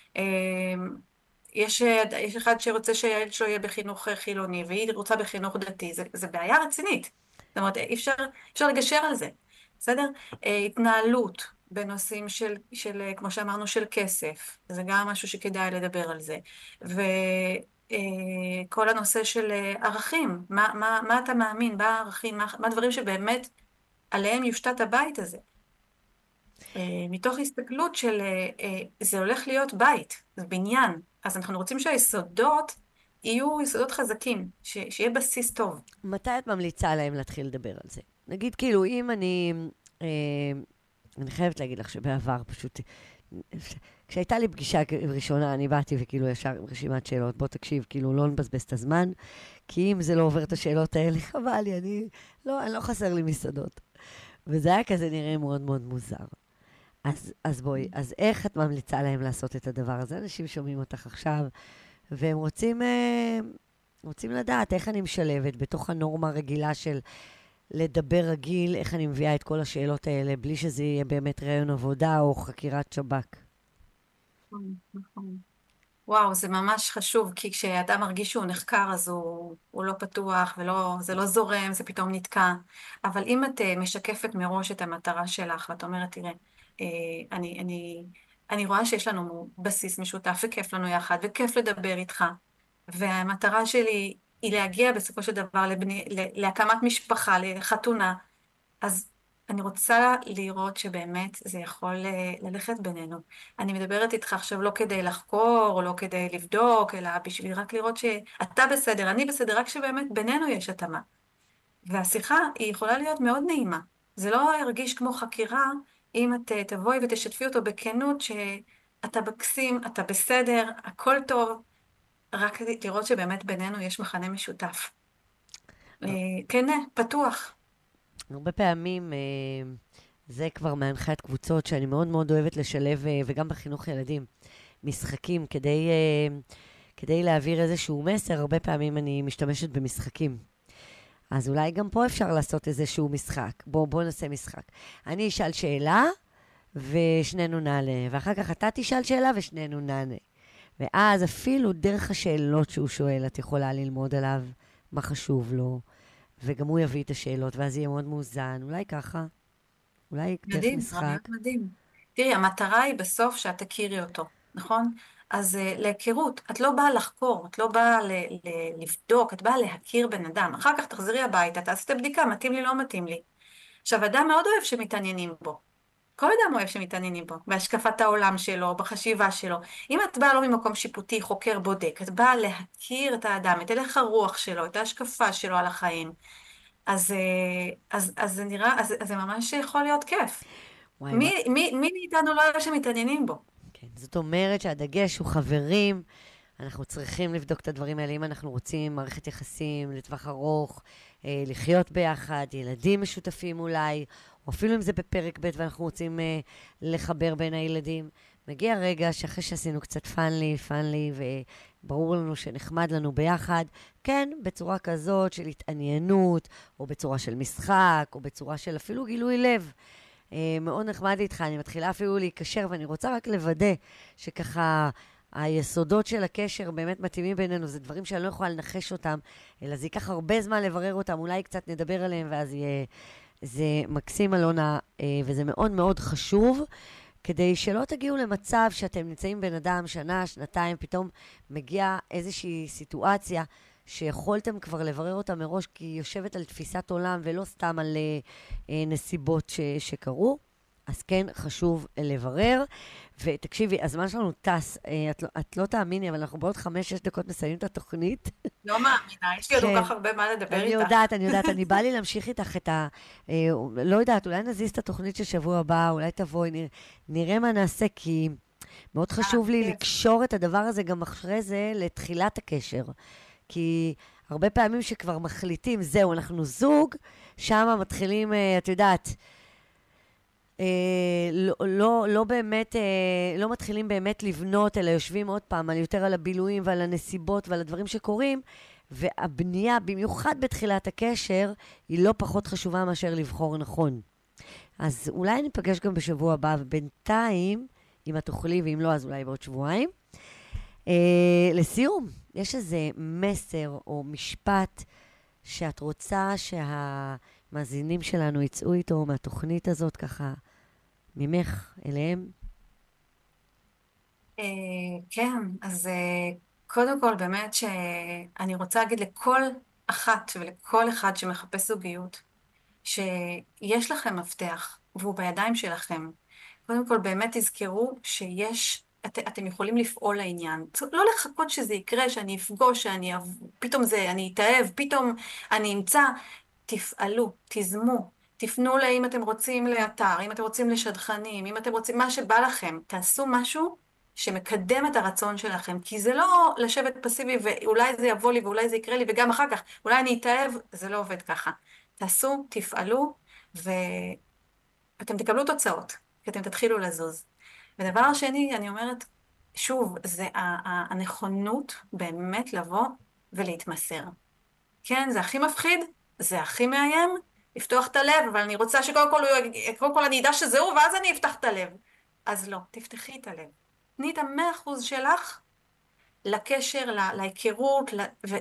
יש אחד שרוצה שהילד שלו יהיה בחינוך חילוני, והיא רוצה בחינוך דתי. זה בעיה רצינית. זאת אומרת, אפשר לגשר על זה. בסדר? התנהלות בנושאים של, כמו שאמרנו, של כסף. זה גם משהו שכדאי לדבר על זה. וכל הנושא של ערכים. מה אתה מאמין? מה הערכים? מה הדברים שבאמת עליהם יושתת הבית הזה? מתוך הסתכלות של זה הולך להיות בית, זה בניין, אז אנחנו רוצים שהיסודות יהיו יסודות חזקים, שיהיה בסיס טוב. מתי את ממליצה להם להתחיל לדבר על זה? נגיד, כאילו, אם אני חייבת להגיד לך שבעבר פשוט, כשהייתה לי פגישה ראשונה, אני באתי וכאילו ישר עם רשימת שאלות, בוא תקשיב, כאילו לא נבזבז את הזמן, כי אם זה לא עובר את השאלות האלה, חבל לי, אני לא חסר לי מסעדות. וזה היה כזה נראה מאוד מאוד מוזר. אז בואי, אז איך את ממליצה להם לעשות את הדבר הזה? אנשים שומעים אותך עכשיו, והם רוצים לדעת איך אני משלבת בתוך הנורמה הרגילה של לדבר רגיל, איך אני מביאה את כל השאלות האלה, בלי שזה יהיה באמת רעיון עבודה או חקירת שב"כ. נכון. וואו, זה ממש חשוב, כי כשאדם מרגיש שהוא נחקר, אז הוא לא פתוח, זה לא זורם, זה פתאום נתקע. אבל אם את משקפת מראש את המטרה שלך, ואת אומרת, תראה, אני רואה שיש לנו בסיס משותף, וכיף לנו יחד, וכיף לדבר איתך. והמטרה שלי היא להגיע בסופו של דבר להקמת משפחה, לחתונה. אז אני רוצה לראות שבאמת זה יכול ללכת בינינו. אני מדברת איתך עכשיו לא כדי לחקור, או לא כדי לבדוק, אלא בשביל רק לראות שאתה בסדר, אני בסדר, רק שבאמת בינינו יש התאמה. והשיחה היא יכולה להיות מאוד נעימה. זה לא ירגיש כמו חקירה, אם את תבואי ותשתפי אותו בכנות שאתה בקסים, אתה בסדר, הכל טוב, רק לראות שבאמת בינינו יש מכנה משותף. כן, פתוח. הרבה פעמים זה כבר מהנחיית קבוצות שאני מאוד מאוד אוהבת לשלב, וגם בחינוך ילדים, משחקים כדי להעביר איזשהו מסר. הרבה פעמים אני משתמשת במשחקים. אז אולי גם פה אפשר לעשות איזשהו משחק. בוא נעשה משחק. אני אשאל שאלה ושנינו נענה, ואחר כך אתה תשאל שאלה ושנינו נענה. ואז אפילו דרך השאלות שהוא שואל, את יכולה ללמוד עליו מה חשוב לו, וגם הוא יביא את השאלות, ואז יהיה מאוד מאוזן. אולי ככה, אולי דרך משחק. מדהים, מדהים. תראי, המטרה היא בסוף שאת תכירי אותו, נכון? אז להכירות, את לא באה לחקור, את לא באה לבדוק, את באה להכיר בן אדם. אחר כך תחזרי הביתה, תעשי את הבדיקה, מתאים לי, לא מתאים לי. עכשיו, אדם מאוד אוהב שמתעניינים בו. כל אדם אוהב שמתעניינים בו, בהשקפת העולם שלו, בחשיבה שלו. אם את באה לא ממקום שיפוטי, חוקר, בודק, את באה להכיר את האדם, את הלך הרוח שלו, את ההשקפה שלו על החיים, אז זה נראה, אז זה ממש יכול להיות כיף. מי מאיתנו לא אוהב שמתעניינים בו? כן, זאת אומרת שהדגש הוא חברים, אנחנו צריכים לבדוק את הדברים האלה, אם אנחנו רוצים מערכת יחסים לטווח ארוך, לחיות ביחד, ילדים משותפים אולי, או אפילו אם זה בפרק ב' ואנחנו רוצים לחבר בין הילדים. מגיע רגע שאחרי שעשינו קצת פאנלי, וברור לנו שנחמד לנו ביחד, כן, בצורה כזאת של התעניינות, או בצורה של משחק, או בצורה של אפילו גילוי לב. מאוד נחמד איתך, אני מתחילה אפילו להיקשר, ואני רוצה רק לוודא שככה היסודות של הקשר באמת מתאימים בינינו, זה דברים שאני לא יכולה לנחש אותם, אלא זה ייקח הרבה זמן לברר אותם, אולי קצת נדבר עליהם, ואז יהיה... זה מקסים, אלונה, וזה מאוד מאוד חשוב, כדי שלא תגיעו למצב שאתם נמצאים בן אדם שנה, שנתיים, פתאום מגיעה איזושהי סיטואציה שיכולתם כבר לברר אותה מראש, כי היא יושבת על תפיסת עולם ולא סתם על נסיבות שקרו. אז כן, חשוב לברר. ותקשיבי, הזמן שלנו טס, את לא תאמיני, אבל אנחנו בעוד 5-6 דקות מסיימים את התוכנית. לא מאמינה, יש לי עוד כל כך הרבה מה לדבר איתך. אני יודעת, אני באה לי להמשיך איתך את לא יודעת, אולי נזיז את התוכנית של שבוע הבא, אולי תבואי, נראה מה נעשה, כי מאוד חשוב לי לקשור את הדבר הזה גם אחרי זה לתחילת הקשר. כי הרבה פעמים שכבר מחליטים, זהו, אנחנו זוג, שם מתחילים, את יודעת, לא באמת, לא מתחילים באמת לבנות, אלא יושבים עוד פעם יותר על הבילויים ועל הנסיבות ועל הדברים שקורים, והבנייה, במיוחד בתחילת הקשר, היא לא פחות חשובה מאשר לבחור נכון. אז אולי ניפגש גם בשבוע הבא, ובינתיים, אם את תוכלי, ואם לא, אז אולי בעוד שבועיים. לסיום, יש איזה מסר או משפט שאת רוצה שהמאזינים שלנו יצאו איתו מהתוכנית הזאת ככה, ממך אליהם? כן, אז קודם כל באמת שאני רוצה להגיד לכל אחת ולכל אחד שמחפש זוגיות, שיש לכם מפתח, והוא בידיים שלכם. קודם כל באמת תזכרו אתם יכולים לפעול לעניין. לא לחכות שזה יקרה, שאני אפגוש, פתאום אני אתאהב, פתאום אני אמצא. תפעלו, תזמו, תפנו אם אתם רוצים לאתר, אם אתם רוצים לשדכנים, אם אתם רוצים מה שבא לכם. תעשו משהו שמקדם את הרצון שלכם, כי זה לא לשבת פסיבי ואולי זה יבוא לי ואולי זה יקרה לי וגם אחר כך, אולי אני אתאהב, זה לא עובד ככה. תעשו, תפעלו ואתם תקבלו תוצאות, כי אתם תתחילו לזוז. ודבר שני, אני אומרת, שוב, זה הנכונות באמת לבוא ולהתמסר. כן, זה הכי מפחיד, זה הכי מאיים, לפתוח את הלב, אבל אני רוצה שקודם כל אני אדע שזהו, ואז אני אפתח את הלב. אז לא, תפתחי את הלב. תני את 100% שלך לקשר, להיכרות,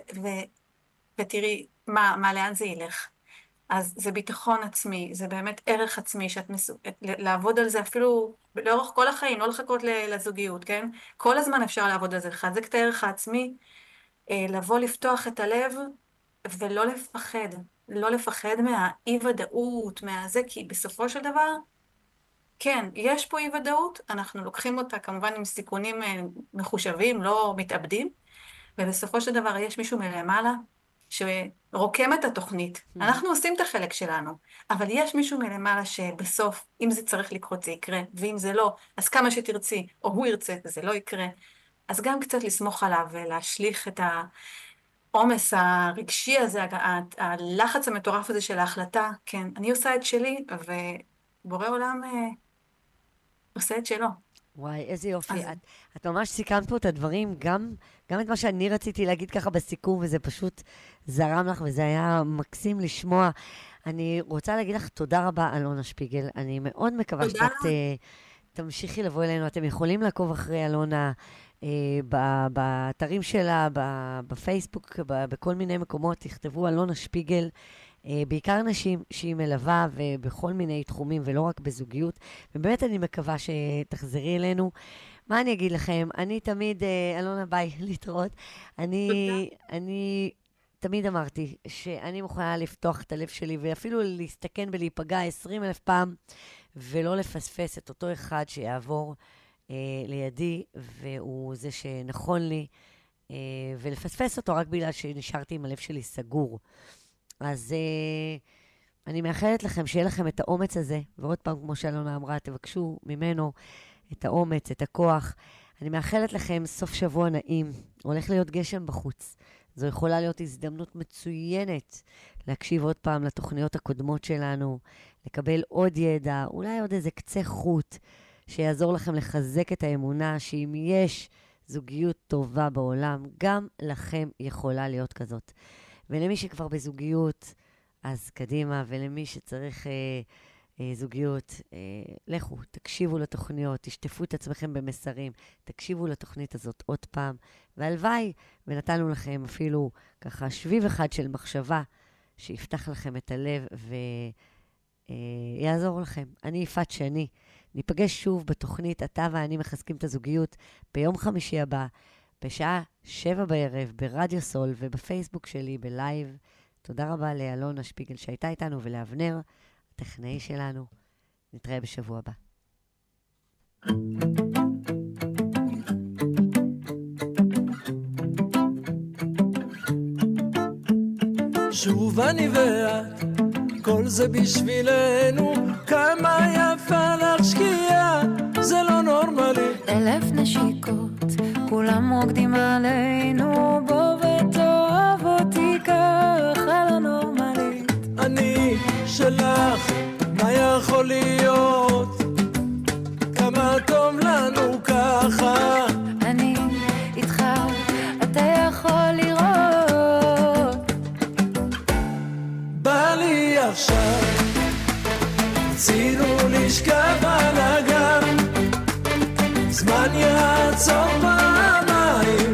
ותראי לאן זה ילך. אז זה ביטחון עצמי, זה באמת ערך עצמי, לעבוד על זה אפילו לאורך כל החיים, לא לחכות לזוגיות, כן? כל הזמן אפשר לעבוד על זה, לחזק את הערך העצמי, לבוא לפתוח את הלב ולא לפחד, לא לפחד מהאי-ודאות, מהזה, כי בסופו של דבר, כן, יש פה אי-ודאות, אנחנו לוקחים אותה כמובן עם סיכונים מחושבים, לא מתאבדים, ובסופו של דבר יש מישהו מלמעלה, שרוקם את התוכנית. אנחנו עושים את החלק שלנו, אבל יש מישהו מלמעלה שבסוף, אם זה צריך לקרות, זה יקרה, ואם זה לא, אז כמה שתרצי, או הוא ירצה, זה לא יקרה. אז גם קצת לסמוך עליו ולהשליך את העומס הרגשי הזה, הלחץ המטורף הזה של ההחלטה. כן, אני עושה את שלי, ובורא עולם עושה את שלו. וואי, איזה יופי. את ממש סיכמת פה את הדברים, גם את מה שאני רציתי להגיד ככה בסיכום, וזה פשוט זרם לך, וזה היה מקסים לשמוע. אני רוצה להגיד לך תודה רבה, אלונה שפיגל. אני מאוד מקווה שאת תמשיכי לבוא אלינו. אתם יכולים לעקוב אחרי אלונה באתרים שלה, בפייסבוק, בכל מיני מקומות, תכתבו אלונה שפיגל. בעיקר נשים שהיא מלווה ובכל מיני תחומים ולא רק בזוגיות, ובאמת אני מקווה שתחזרי אלינו. מה אני אגיד לכם? אני תמיד, אלונה ביי, להתראות, אני תמיד אמרתי שאני מוכנה לפתוח את הלב שלי ואפילו להסתכן ולהיפגע 20,000 פעם ולא לפספס את אותו אחד שיעבור לידי והוא זה שנכון לי, ולפספס אותו רק בגלל שנשארתי עם הלב שלי סגור. אז אני מאחלת לכם שיהיה לכם את האומץ הזה, ועוד פעם, כמו שאלונה אמרה, תבקשו ממנו את האומץ, את הכוח. אני מאחלת לכם סוף שבוע נעים, הולך להיות גשם בחוץ. זו יכולה להיות הזדמנות מצוינת להקשיב עוד פעם לתוכניות הקודמות שלנו, לקבל עוד ידע, אולי עוד איזה קצה חוט שיעזור לכם לחזק את האמונה שאם יש זוגיות טובה בעולם, גם לכם יכולה להיות כזאת. ולמי שכבר בזוגיות, אז קדימה, ולמי שצריך זוגיות, לכו, תקשיבו לתוכניות, תשטפו את עצמכם במסרים, תקשיבו לתוכנית הזאת עוד פעם, והלוואי, ונתנו לכם אפילו ככה שביב אחד של מחשבה, שיפתח לכם את הלב ויעזור לכם. אני יפעת שני, ניפגש שוב בתוכנית אתה ואני מחזקים את הזוגיות ביום חמישי הבא, בשעה 7 בערב, ברדיו סול ובפייסבוק שלי בלייב. תודה רבה לאלונה שפיגל שהייתה איתנו ולאבנר, הטכנאי שלנו. נתראה בשבוע הבא. שוב אני ואת, כל זה בשבילנו, כמה יפה לך שקיעה, זה לא נורמלי. 1000 נשיקות, כולם רוקדים עלינו, בוא ותאהב אותי ככה לא נורמלית. אני שלך, מה יכול להיות? כמה טוב לנו ככה. אני איתך, אתה יכול לראות. בא לי עכשיו, רצינו לשכב על הגב, זמן יעצור פעמיים,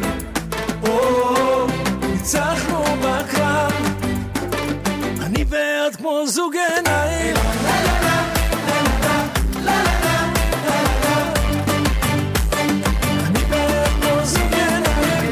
ניצחנו בקרב, אני ואת כמו זוג עיניים. אני ואת כמו זוג עיניים.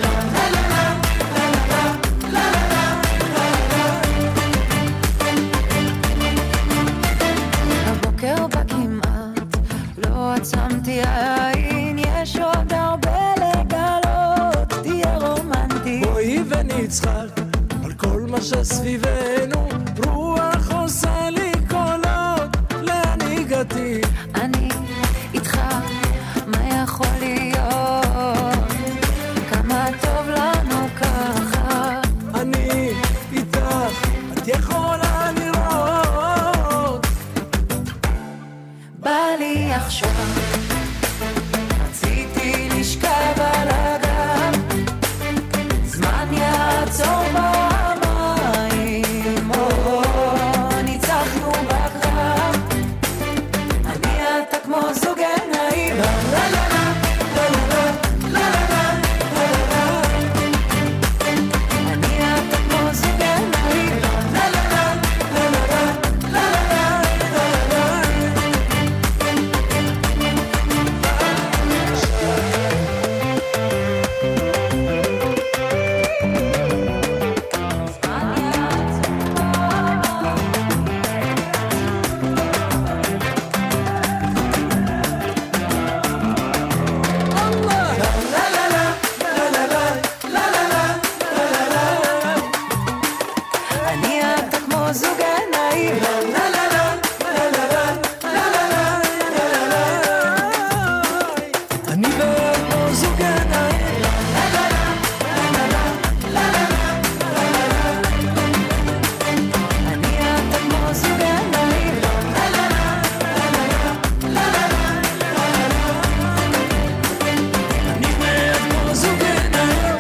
הבוקר בכמעט לא עצמתי עין, יש עוד הרבה לגלות, תהיה רומנטי. בואי ונצחק על כל מה שסביבנו, רוח עושה לי קולות, לאן הגעתי? אני איתך, מה יכול להיות? כמה טוב לנו ככה. אני איתך, את יכולה לראות. בא לי עכשיו, רציתי לשכב על הגב, זמן יעצור פעמיים, ניצחנו בקרב, אני אתה כמו זוג עיניים. אני אתה כמו זוג עיניים. אני אתה כמו זוג עיניים. אני ואת כמו זוג עיניים. אני אתה כמו זוג עיניים. אני ואת כמו זוג עיניים.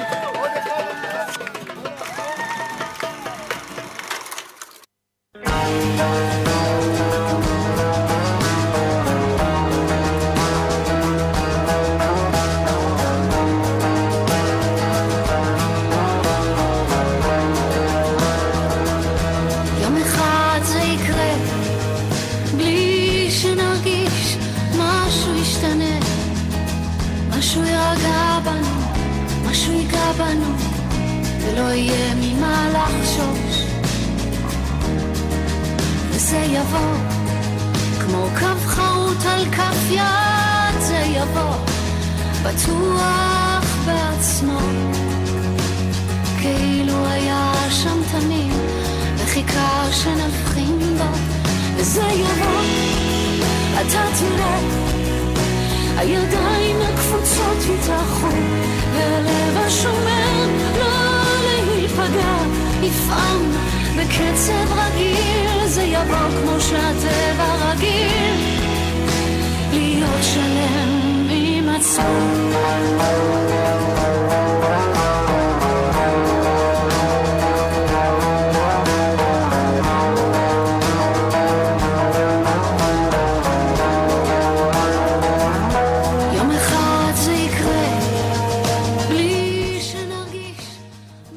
יום אחד זה יקרה, בלי שנרגיש משהו ישתנה, משהו ירגע בנו, משהו ייגע בנו, ולא יהיה ממה לחשוש. וזה יבוא כמו קו חרוט על כף יד, זה יבוא בטוח בעצמו, כאילו היה שם תמיד וחיכה שנבחין בו. וזה יבוא, אתה תראה, הידיים הקפוצות יתרחו, והלב השומר לא להיפגע יפעם בקצב רגיל. זה יבוא כמו שהטבע רגיל, להיות שלם עם עצמו.